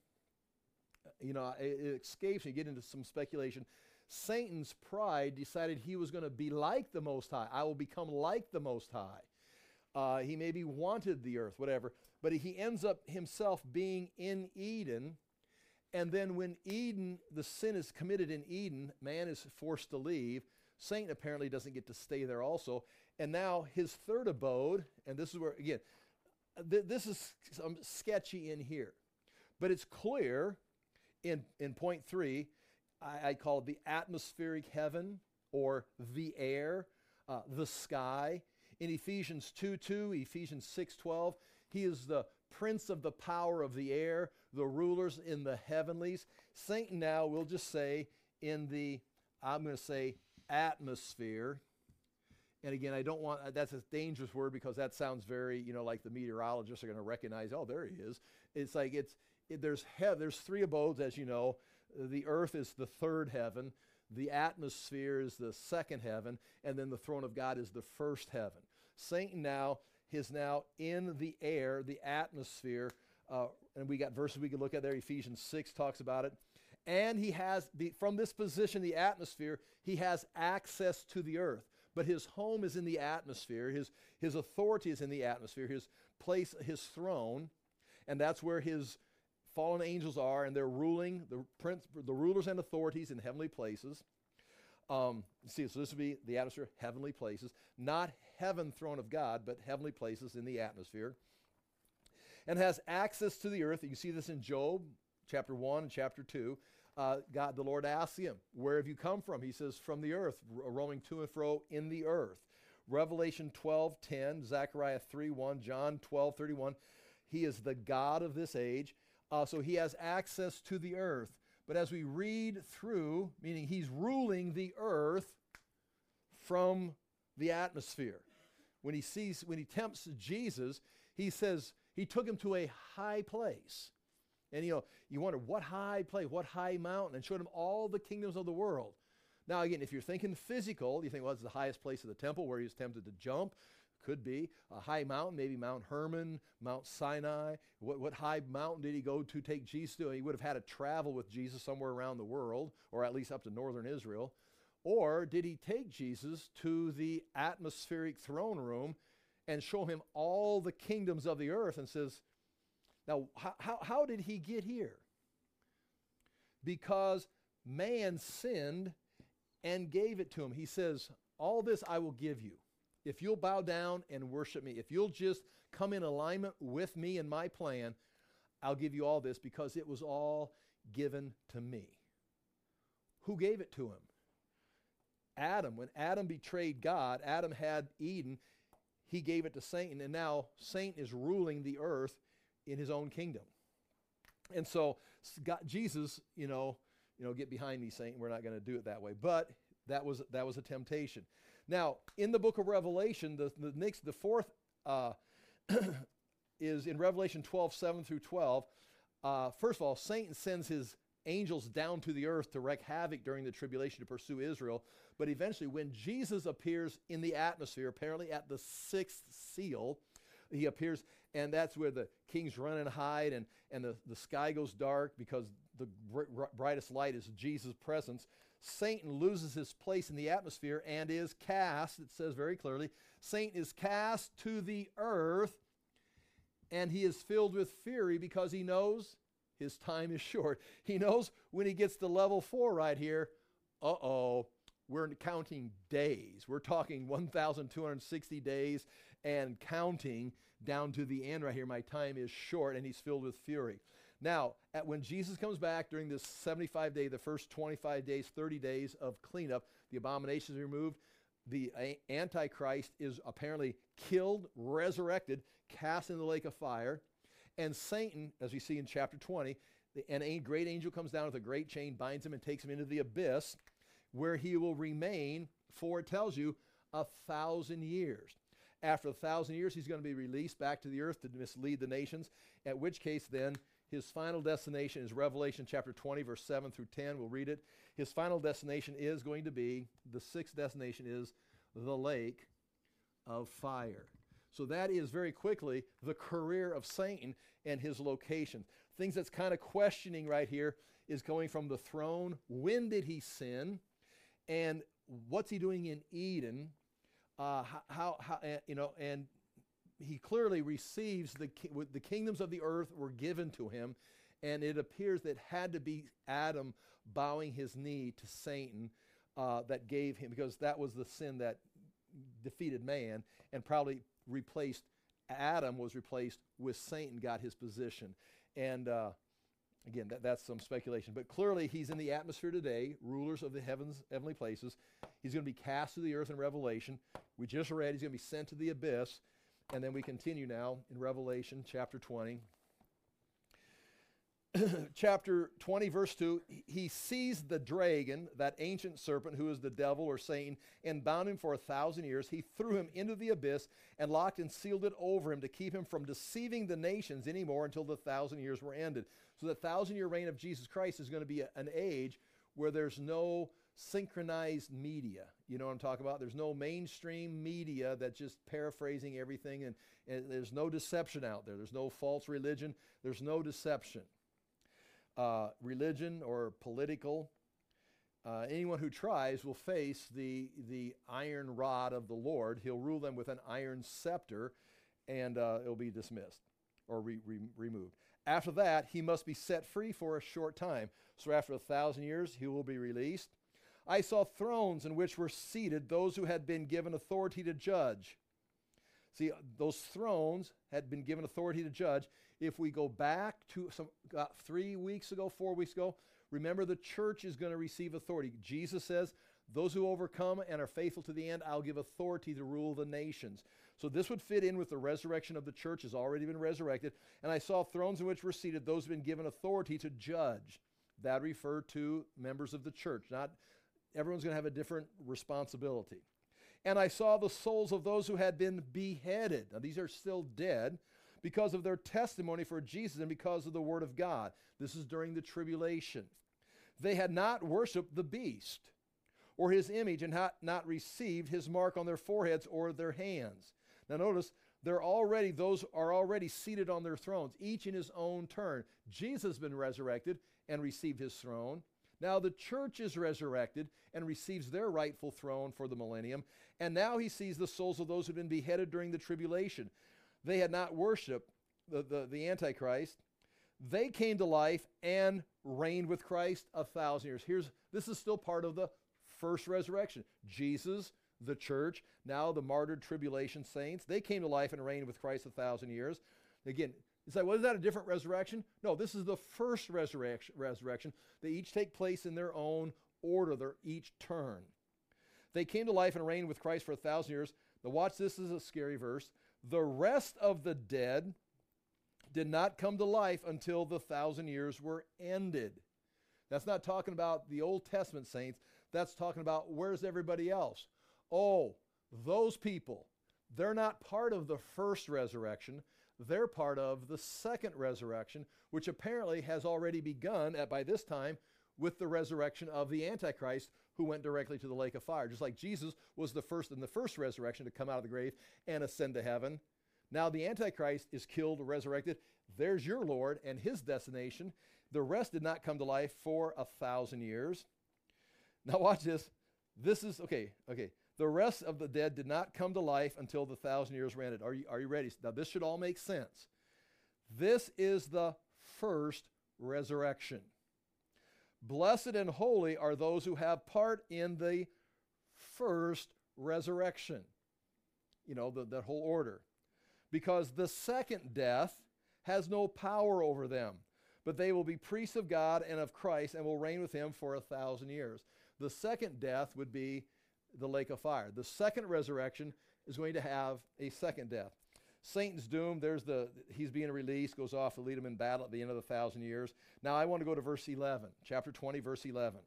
you know, it, it escapes me, get into some speculation. Satan's pride decided he was going to be like the Most High. I will become like the Most High. Uh, he maybe wanted the earth, whatever, but he ends up himself being in Eden. And then when Eden, the sin is committed in Eden, man is forced to leave. Satan apparently doesn't get to stay there also. And now his third abode, and this is where, again, th- this is some sketchy in here. But it's clear in, in point three, I, I call it the atmospheric heaven or the air, uh, the sky. In Ephesians two two, Ephesians six twelve, he is the prince of the power of the air, the rulers in the heavenlies. Satan now, we'll just say, in the, I'm going to say, atmosphere. And again, I don't want, that's a dangerous word because that sounds very, you know, like the meteorologists are going to recognize, oh, there he is. It's like, it's, it, there's heaven, there's three abodes, as you know. The earth is the third heaven. The atmosphere is the second heaven. And then the throne of God is the first heaven. Satan now is now in the air, the atmosphere. Uh, and we got verses we can look at there. Ephesians six talks about it. And he has, the, from this position, the atmosphere, he has access to the earth. But his home is in the atmosphere. His, his authority is in the atmosphere. His place, his throne. And that's where his fallen angels are, and they're ruling, the, prince, the rulers and authorities in heavenly places. Um, see, so this would be the atmosphere, heavenly places. Not heaven, throne of God, but heavenly places in the atmosphere. And has access to the earth. You can see this in Job, chapter one and chapter two. Uh, God, the Lord asks him, where have you come from? He says, from the earth, roaming to and fro in the earth. Revelation twelve ten, Zechariah three one, John twelve thirty-one. He is the God of this age. Uh, so he has access to the earth. But as we read through, meaning he's ruling the earth from the atmosphere. When he sees, when he tempts Jesus, he says he took him to a high place. And you know, you wonder, what high place, what high mountain? And showed him all the kingdoms of the world. Now again, if you're thinking physical, you think, well, it's the highest place of the temple where he was tempted to jump. Could be a high mountain, maybe Mount Hermon, Mount Sinai. What, what high mountain did he go to take Jesus to? He would have had to travel with Jesus somewhere around the world, or at least up to northern Israel. Or did he take Jesus to the atmospheric throne room and show him all the kingdoms of the earth and says, now, how, how, how did he get here? Because man sinned and gave it to him. He says, all this I will give you. If you'll bow down and worship me, if you'll just come in alignment with me and my plan, I'll give you all this because it was all given to me. Who gave it to him? Adam. When Adam betrayed God, Adam had Eden. He gave it to Satan, and now Satan is ruling the earth in his own kingdom. And so God, Jesus, you know, you know, get behind me, Satan. We're not going to do it that way. But that was that was a temptation. Now, in the book of Revelation, the, the next, the fourth uh, is in Revelation twelve, seven through twelve. Uh, first of all, Satan sends his angels down to the earth to wreak havoc during the tribulation to pursue Israel. But eventually, when Jesus appears in the atmosphere, apparently at the sixth seal, he appears, and that's where the kings run and hide, and, and the, the sky goes dark because the br- brightest light is Jesus' presence. Satan loses his place in the atmosphere and is cast, it says very clearly, Satan is cast to the earth, and he is filled with fury because he knows his time is short. He knows when he gets to level four right here, uh-oh, we're counting days. We're talking one thousand two hundred sixty days and counting down to the end right here. My time is short, and he's filled with fury. Now, at, when Jesus comes back during this seventy-five day, the first twenty-five days, thirty days of cleanup, the abominations are removed, the a- Antichrist is apparently killed, resurrected, cast in the lake of fire, and Satan, as we see in chapter twenty, the, and a great angel comes down with a great chain, binds him, and takes him into the abyss, where he will remain for, it tells you, a thousand years. After a thousand years, he's going to be released back to the earth to mislead the nations, at which case then his final destination is Revelation chapter twenty, verse seven through ten. We'll read it. His final destination is going to be, the sixth destination is the lake of fire. So that is very quickly the career of Satan and his location. Things that's kind of questioning right here is going from the throne. When did he sin? And what's he doing in Eden? Uh, how, how, how uh, you know, and he clearly receives the the kingdoms of the earth were given to him, and it appears that it had to be Adam bowing his knee to Satan uh, that gave him, because that was the sin that defeated man and probably replaced, Adam was replaced with Satan, got his position. And uh, again, that, that's some speculation. But clearly he's in the atmosphere today, rulers of the heavens, heavenly places. He's going to be cast to the earth in Revelation. We just read he's going to be sent to the abyss. And then we continue now in Revelation chapter twenty. Chapter twenty, verse two, he seized the dragon, that ancient serpent who is the devil or Satan, and bound him for a thousand years. He threw him into the abyss and locked and sealed it over him to keep him from deceiving the nations anymore until the thousand years were ended. So the thousand-year reign of Jesus Christ is going to be a, an age where there's no synchronized media. You know what I'm talking about? There's no mainstream media that's just paraphrasing everything, and, and there's no deception out there. There's no false religion. There's no deception. Uh, religion or political, uh, anyone who tries will face the, the iron rod of the Lord. He'll rule them with an iron scepter, and uh, it'll be dismissed or re- re- removed. After that, he must be set free for a short time. So after a thousand years, he will be released. I saw thrones in which were seated those who had been given authority to judge. See, those thrones had been given authority to judge. If we go back to some uh, three weeks ago, four weeks ago, remember the church is going to receive authority. Jesus says, those who overcome and are faithful to the end, I'll give authority to rule the nations. So this would fit in with the resurrection of the church, has already been resurrected. And I saw thrones in which were seated those who had been given authority to judge. That referred to members of the church. Not everyone's going to have a different responsibility. And I saw the souls of those who had been beheaded. Now these are still dead because of their testimony for Jesus and because of the word of God. This is during the tribulation. They had not worshiped the beast or his image and had not received his mark on their foreheads or their hands. Now notice, they're already, those are already seated on their thrones, each in his own turn. Jesus has been resurrected and received his throne. Now the church is resurrected and receives their rightful throne for the millennium. And now he sees the souls of those who have been beheaded during the tribulation. They had not worshiped the, the, the Antichrist. They came to life and reigned with Christ a thousand years. Here's, this is still part of the first resurrection. Jesus, the church, now the martyred tribulation saints, they came to life and reigned with Christ a thousand years. Again, it's like, well, is that a different resurrection? No, this is the first resurrection. resurrection. They each take place in their own order, their each turn. They came to life and reigned with Christ for a thousand years. Now watch, this is a scary verse. The rest of the dead did not come to life until the thousand years were ended. That's not talking about the Old Testament saints. That's talking about where's everybody else? Oh, those people, they're not part of the first resurrection. They're part of the second resurrection, which apparently has already begun at, by this time, with the resurrection of the Antichrist, who went directly to the lake of fire. Just like Jesus was the first in the first resurrection to come out of the grave and ascend to heaven. Now the Antichrist is killed, resurrected. There's your Lord and his destination. The rest did not come to life for a thousand years. Now watch this. This is, okay, okay. The rest of the dead did not come to life until the thousand years were ended. Are you, are you ready? Now this should all make sense. This is the first resurrection. Blessed and holy are those who have part in the first resurrection. You know, the, that whole order. Because the second death has no power over them, but they will be priests of God and of Christ and will reign with him for a thousand years. The second death would be the lake of fire. The second resurrection is going to have a second death. Satan's doomed. There's the, he's being released, goes off to lead him in battle at the end of the thousand years. Now I want to go to verse eleven, chapter twenty, verse eleven.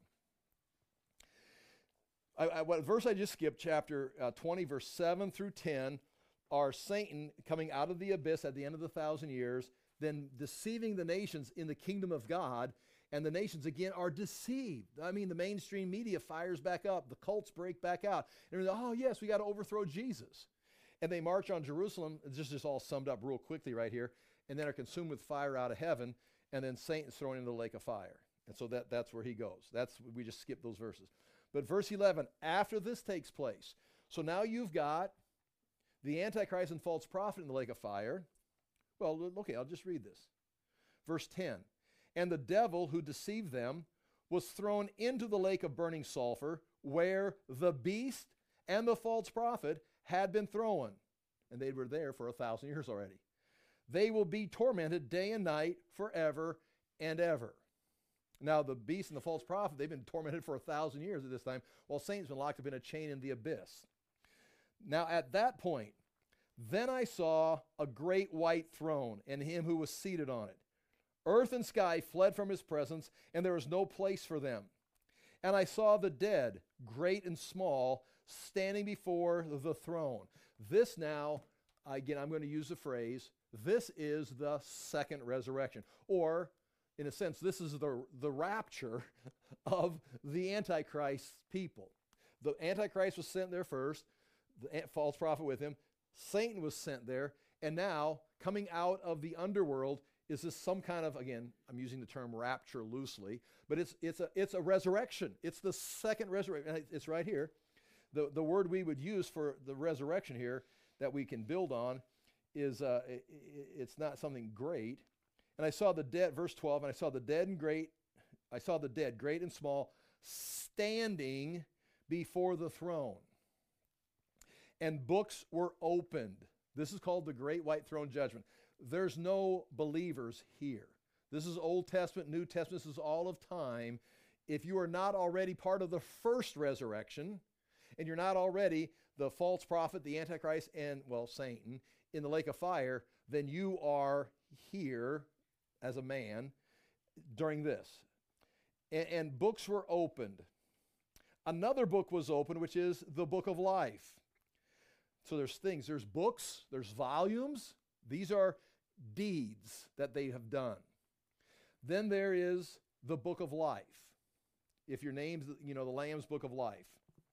I, I, what verse I just skipped, chapter uh, twenty, verse seven through ten, are Satan coming out of the abyss at the end of the thousand years, then deceiving the nations in the kingdom of God, and the nations again are deceived. I mean, the mainstream media fires back up, the cults break back out, and they're like, oh yes, we got to overthrow Jesus. And they march on Jerusalem. This is just all summed up real quickly right here, and then are consumed with fire out of heaven, and then Satan's thrown into the lake of fire. And so that, that's where he goes. That's, we just skipped those verses. But verse eleven, after this takes place, so now you've got the Antichrist and false prophet in the lake of fire. Well, okay, I'll just read this. Verse ten, and the devil who deceived them was thrown into the lake of burning sulfur, where the beast and the false prophet had been thrown. And they were there for a thousand years already. They will be tormented day and night forever and ever. Now, the beast and the false prophet, they've been tormented for a thousand years at this time, while Satan's been locked up in a chain in the abyss. Now, at that point, then I saw a great white throne and him who was seated on it. Earth and sky fled from his presence, and there was no place for them. And I saw the dead, great and small, standing before the throne. This now, again, I'm going to use the phrase, this is the second resurrection. Or, in a sense, this is the, the rapture of the Antichrist people. The Antichrist was sent there first, the false prophet with him. Satan was sent there, and now, coming out of the underworld, is this some kind of, again, I'm using the term rapture loosely, but it's, it's, a, it's a resurrection. It's the second resurrection. It's right here. The, the word we would use for the resurrection here that we can build on is, uh, it, it's not something great. And I saw the dead, verse twelve, and I saw the dead and great, I saw the dead, great and small, standing before the throne. And books were opened. This is called the Great White Throne Judgment. There's no believers here. This is Old Testament, New Testament. This is all of time. If you are not already part of the first resurrection, and you're not already the false prophet, the Antichrist, and, well, Satan, in the lake of fire, then you are here as a man during this. And, and books were opened. Another book was opened, which is the book of life. So there's things, there's books, there's volumes. These are deeds that they have done. Then there is the book of life. If your name's, you know, the Lamb's book of life.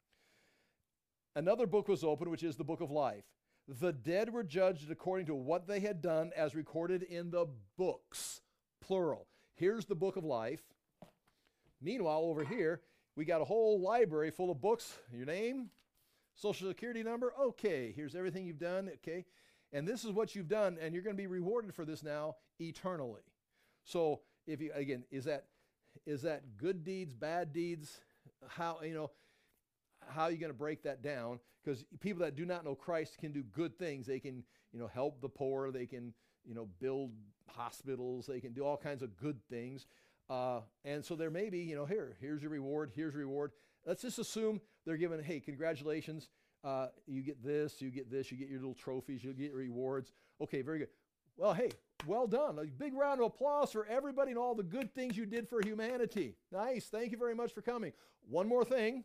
Another book was opened, which is the book of life. The dead were judged according to what they had done as recorded in the books, plural. Here's the book of life. Meanwhile, over here, we got a whole library full of books. Your name, Social Security number, okay, here's everything you've done, okay. And this is what you've done, and you're going to be rewarded for this now eternally. So, if you, again, is that is that good deeds, bad deeds? How, you know, how are you going to break that down? Because people that do not know Christ can do good things. They can, you know, help the poor. They can, you know, build hospitals. They can do all kinds of good things. Uh, and so there may be, you know, here, here's your reward, here's your reward. Let's just assume they're given, hey, congratulations. Uh, you get this, you get this, you get your little trophies, you'll get your rewards. Okay, very good. Well, hey, well done. A big round of applause for everybody and all the good things you did for humanity. Nice. Thank you very much for coming. One more thing.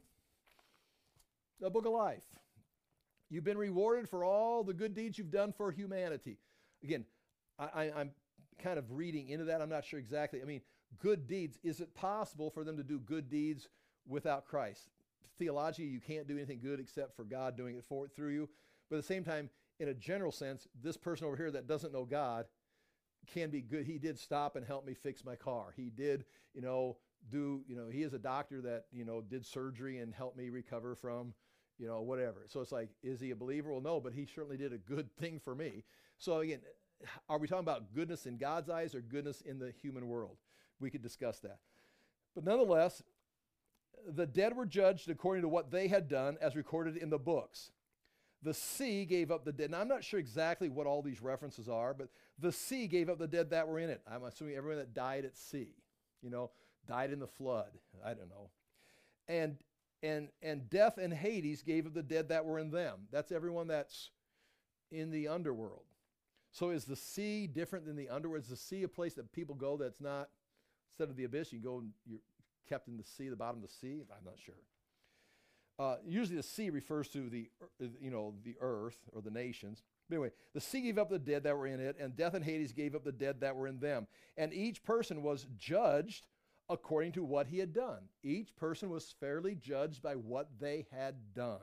The book of life. You've been rewarded for all the good deeds you've done for humanity. Again, I, I, I'm kind of reading into that. I'm not sure exactly. I mean, good deeds. Is it possible for them to do good deeds without Christ? Theologically, you can't do anything good except for God doing it for through you. But at the same time, in a general sense, this person over here that doesn't know God can be good. He did stop and help me fix my car. He did, you know, do, you know, he is a doctor that, you know, did surgery and helped me recover from, you know, whatever. So it's like, is he a believer? Well, no, but he certainly did a good thing for me. So again, are we talking about goodness in God's eyes or goodness in the human world? We could discuss that. But nonetheless, the dead were judged according to what they had done as recorded in the books. The sea gave up the dead. Now, I'm not sure exactly what all these references are, but the sea gave up the dead that were in it. I'm assuming everyone that died at sea, you know, died in the flood. I don't know. And and and death and Hades gave up the dead that were in them. That's everyone that's in the underworld. So is the sea different than the underworld? Is the sea a place that people go that's not, instead of the abyss, you go and you're kept in the sea, the bottom of the sea? I'm not sure. Uh, usually the sea refers to the, you know, the earth or the nations. But anyway, the sea gave up the dead that were in it, and death and Hades gave up the dead that were in them. And each person was judged according to what he had done. Each person was fairly judged by what they had done.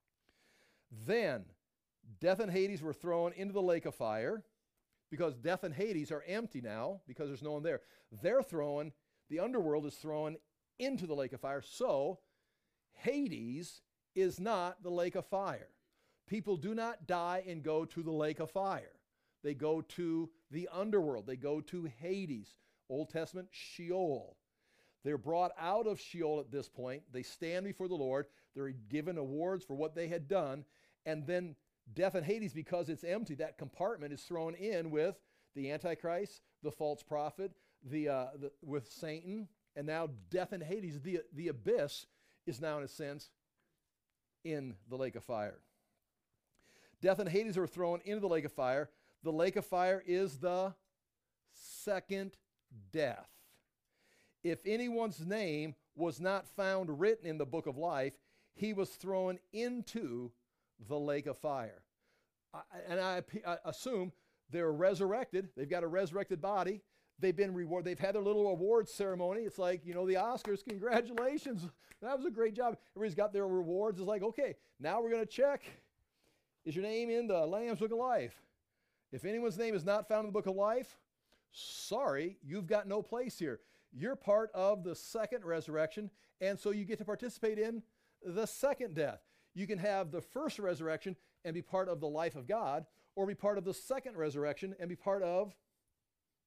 Then death and Hades were thrown into the lake of fire, because death and Hades are empty now because there's no one there. They're thrown, the underworld is thrown into the lake of fire. So Hades is not the lake of fire. People do not die and go to the lake of fire. They go to the underworld. They go to Hades. Old Testament, Sheol. They're brought out of Sheol at this point. They stand before the Lord. They're given awards for what they had done. And then death and Hades, because it's empty, that compartment is thrown in with the Antichrist, the false prophet, the, uh, the with Satan, and now death and Hades, the, the abyss, is now in a sense in the lake of fire. Death and Hades are thrown into the lake of fire. The lake of fire is the second death. If anyone's name was not found written in the book of life, he was thrown into the lake of fire. I, and I, I assume they're resurrected. They've got a resurrected body. They've been rewarded. They've had their little awards ceremony. It's like, you know, the Oscars. Congratulations. That was a great job. Everybody's got their rewards. It's like, okay, now we're going to check. Is your name in the Lamb's Book of Life? If anyone's name is not found in the Book of Life, sorry, you've got no place here. You're part of the second resurrection, and so you get to participate in the second death. You can have the first resurrection and be part of the life of God, or be part of the second resurrection and be part of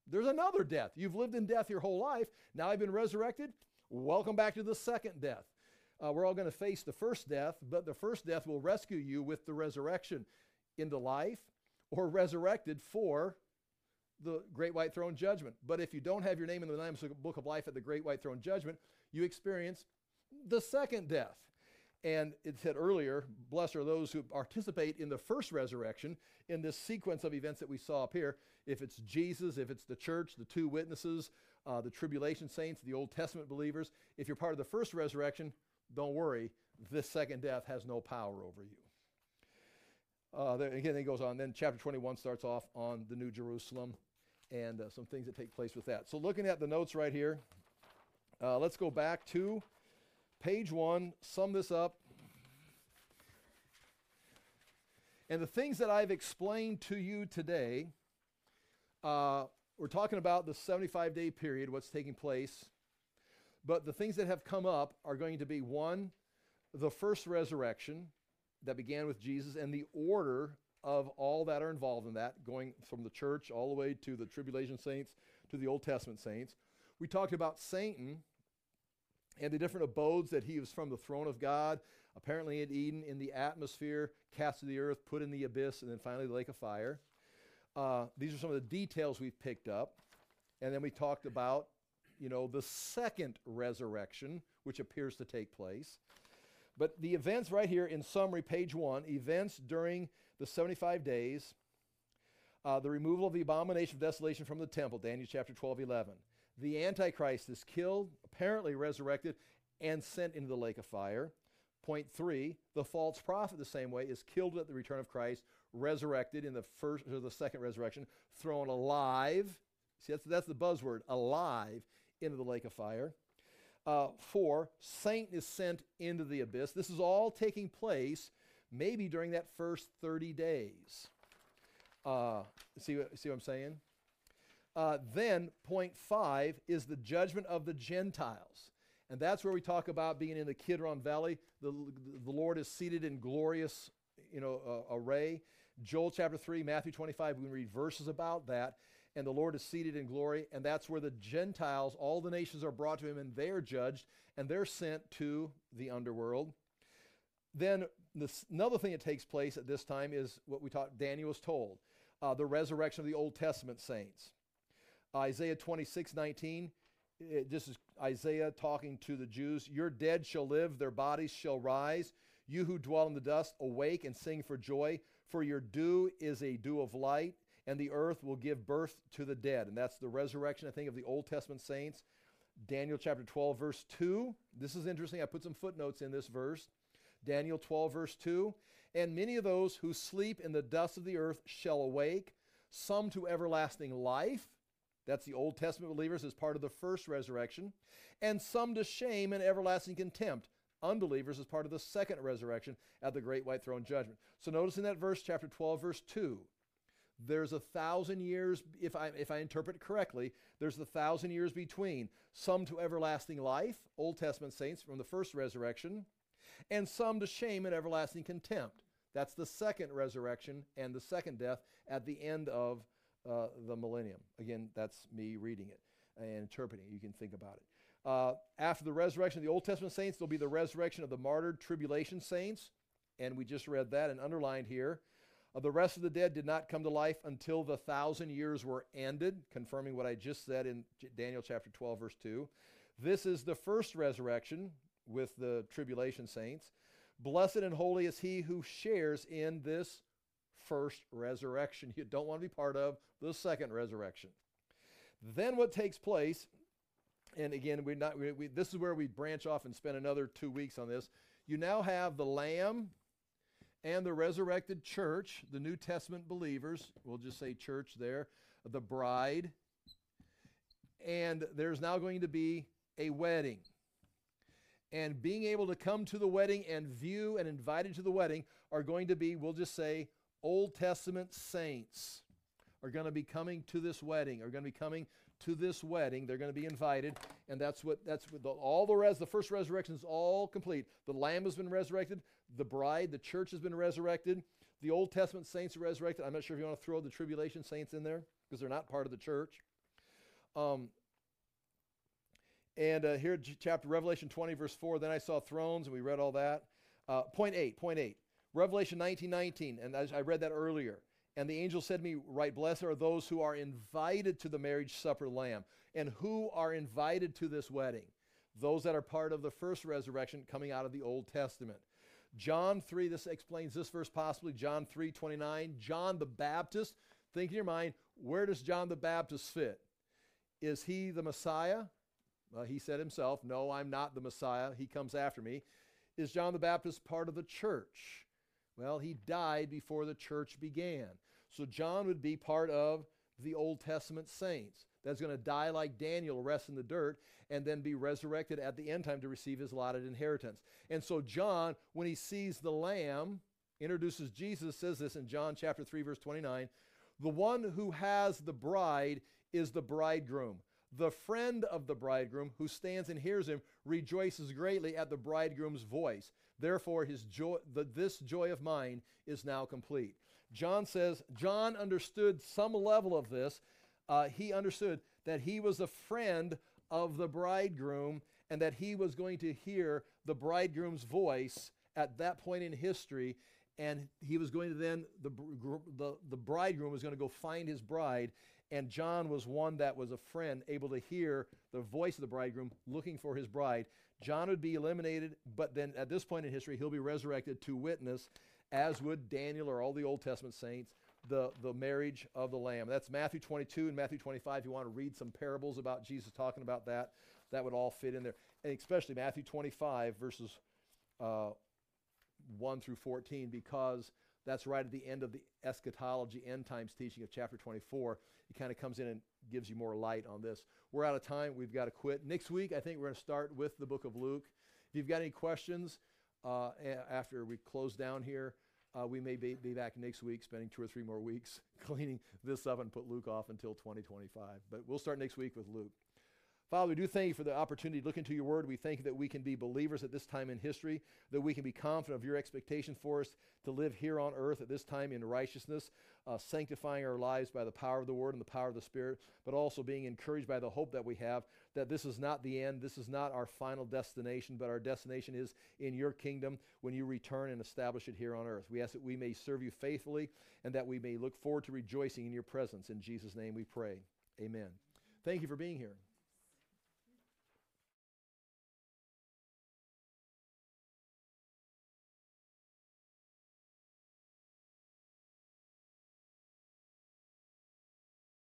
there's another death. You've lived in death your whole life. Now I've been resurrected. Welcome back to the second death. Uh, we're all going to face the first death, but the first death will rescue you with the resurrection into life or resurrected for the great white throne judgment. But if you don't have your name in the Lamb's Book of Life at the great white throne judgment, you experience the second death. And it said earlier, blessed are those who participate in the first resurrection in this sequence of events that we saw up here. If it's Jesus, if it's the church, the two witnesses, uh, the tribulation saints, the Old Testament believers, if you're part of the first resurrection, don't worry, this second death has no power over you. Uh, there, again, it goes on. Then chapter twenty-one starts off on the New Jerusalem and uh, some things that take place with that. So looking at the notes right here, uh, let's go back to page one, sum this up. And the things that I've explained to you today, uh, we're talking about the seventy-five day period, what's taking place. But the things that have come up are going to be, one, the first resurrection that began with Jesus and the order of all that are involved in that, going from the church all the way to the tribulation saints to the Old Testament saints. We talked about Satan and the different abodes that he was from the throne of God, apparently in Eden, in the atmosphere, cast to the earth, put in the abyss, and then finally the lake of fire. Uh, these are some of the details we've picked up. And then we talked about, you know, the second resurrection, which appears to take place. But the events right here in summary, page one, events during the seventy-five days, uh, the removal of the abomination of desolation from the temple, Daniel chapter twelve, eleven. The Antichrist is killed, apparently resurrected, and sent into the lake of fire. Point three, the false prophet the same way is killed at the return of Christ, resurrected in the first or the second resurrection, thrown alive. See, that's, that's the buzzword, alive, into the lake of fire. Uh, four, Satan is sent into the abyss. This is all taking place maybe during that first thirty days. Uh, see, what, see what I'm saying? Uh, then, point five is the judgment of the Gentiles. And that's where we talk about being in the Kidron Valley. The, the Lord is seated in glorious, you know, uh, array. Joel chapter three, Matthew twenty-five, we can read verses about that. And the Lord is seated in glory, and that's where the Gentiles, all the nations are brought to him, and they are judged, and they're sent to the underworld. Then this, another thing that takes place at this time is what we taught, Daniel was told, uh, the resurrection of the Old Testament saints. Isaiah twenty-six, nineteen, it, this is Isaiah talking to the Jews. Your dead shall live, their bodies shall rise. You who dwell in the dust, awake and sing for joy, for your dew is a dew of light, and the earth will give birth to the dead. And that's the resurrection, I think, of the Old Testament saints. Daniel chapter twelve, verse two. This is interesting. I put some footnotes in this verse. Daniel twelve, verse two. And many of those who sleep in the dust of the earth shall awake, some to everlasting life. That's the Old Testament believers as part of the first resurrection. And some to shame and everlasting contempt, unbelievers as part of the second resurrection at the great white throne judgment. So notice in that verse, chapter twelve, verse two, there's a thousand years, if I, if I interpret it correctly, there's a thousand years between some to everlasting life, Old Testament saints from the first resurrection, and some to shame and everlasting contempt. That's the second resurrection and the second death at the end of uh, the millennium. Again, that's me reading it and interpreting it. You can think about it. Uh, after the resurrection of the Old Testament saints, there'll be the resurrection of the martyred tribulation saints, and we just read that and underlined here. Uh, the rest of the dead did not come to life until the thousand years were ended, confirming what I just said in J- Daniel chapter twelve, verse two. This is the first resurrection with the tribulation saints. Blessed and holy is he who shares in this first resurrection. You don't want to be part of the second resurrection. Then what takes place, and again, we're not, we, we, this is where we branch off and spend another two weeks on this. You now have the Lamb and the resurrected church, the New Testament believers, we'll just say church there, the bride, and there's now going to be a wedding. And being able to come to the wedding and view and invited to the wedding are going to be, we'll just say, Old Testament saints are going to be coming to this wedding, are going to be coming to this wedding. They're going to be invited, and that's what, that's what the, all the res, the first resurrection is all complete. The Lamb has been resurrected, the bride, the church has been resurrected, the Old Testament saints are resurrected. I'm not sure if you want to throw the tribulation saints in there, because they're not part of the church. Um, and uh, here, ch- chapter Revelation twenty, verse four. Then I saw thrones, and we read all that. Uh, point eight. Point eight. Revelation nineteen, nineteen, and I, I read that earlier. And the angel said to me, "Right, blessed are those who are invited to the marriage supper of the Lamb." And who are invited to this wedding? Those that are part of the first resurrection coming out of the Old Testament. John three, this explains this verse possibly. John three, twenty-nine. John the Baptist. Think in your mind, where does John the Baptist fit? Is he the Messiah? Well, he said himself, "No, I'm not the Messiah. He comes after me." Is John the Baptist part of the church? Well, he died before the church began. So John would be part of the Old Testament saints that's going to die like Daniel, rest in the dirt, and then be resurrected at the end time to receive his allotted inheritance. And so John, when he sees the Lamb, introduces Jesus, says this in John chapter three, verse twenty-nine, "The one who has the bride is the bridegroom. The friend of the bridegroom who stands and hears him rejoices greatly at the bridegroom's voice. Therefore, his joy, the, this joy of mine is now complete." John says, John understood some level of this. Uh, he understood that he was a friend of the bridegroom and that he was going to hear the bridegroom's voice at that point in history. And he was going to then, the, the, the bridegroom was going to go find his bride. And John was one that was a friend, able to hear the voice of the bridegroom looking for his bride. John would be eliminated, but then at this point in history, he'll be resurrected to witness, as would Daniel or all the Old Testament saints, the, the marriage of the Lamb. That's Matthew twenty-two and Matthew twenty-five. If you want to read some parables about Jesus talking about that, that would all fit in there. And especially Matthew twenty-five, verses uh, one through fourteen, because that's right at the end of the eschatology, end times teaching of chapter twenty-four. It kind of comes in and gives you more light on this. We're out of time. We've got to quit. Next week, I think we're going to start with the book of Luke. If you've got any questions uh, a- after we close down here, uh, we may be, be back next week, spending two or three more weeks cleaning this up and put Luke off until twenty twenty-five. But we'll start next week with Luke. Father, we do thank you for the opportunity to look into your word. We thank you that we can be believers at this time in history, that we can be confident of your expectation for us to live here on earth at this time in righteousness, uh, sanctifying our lives by the power of the word and the power of the Spirit, but also being encouraged by the hope that we have that this is not the end, this is not our final destination, but our destination is in your kingdom when you return and establish it here on earth. We ask that we may serve you faithfully and that we may look forward to rejoicing in your presence. In Jesus' name we pray. Amen. Thank you for being here.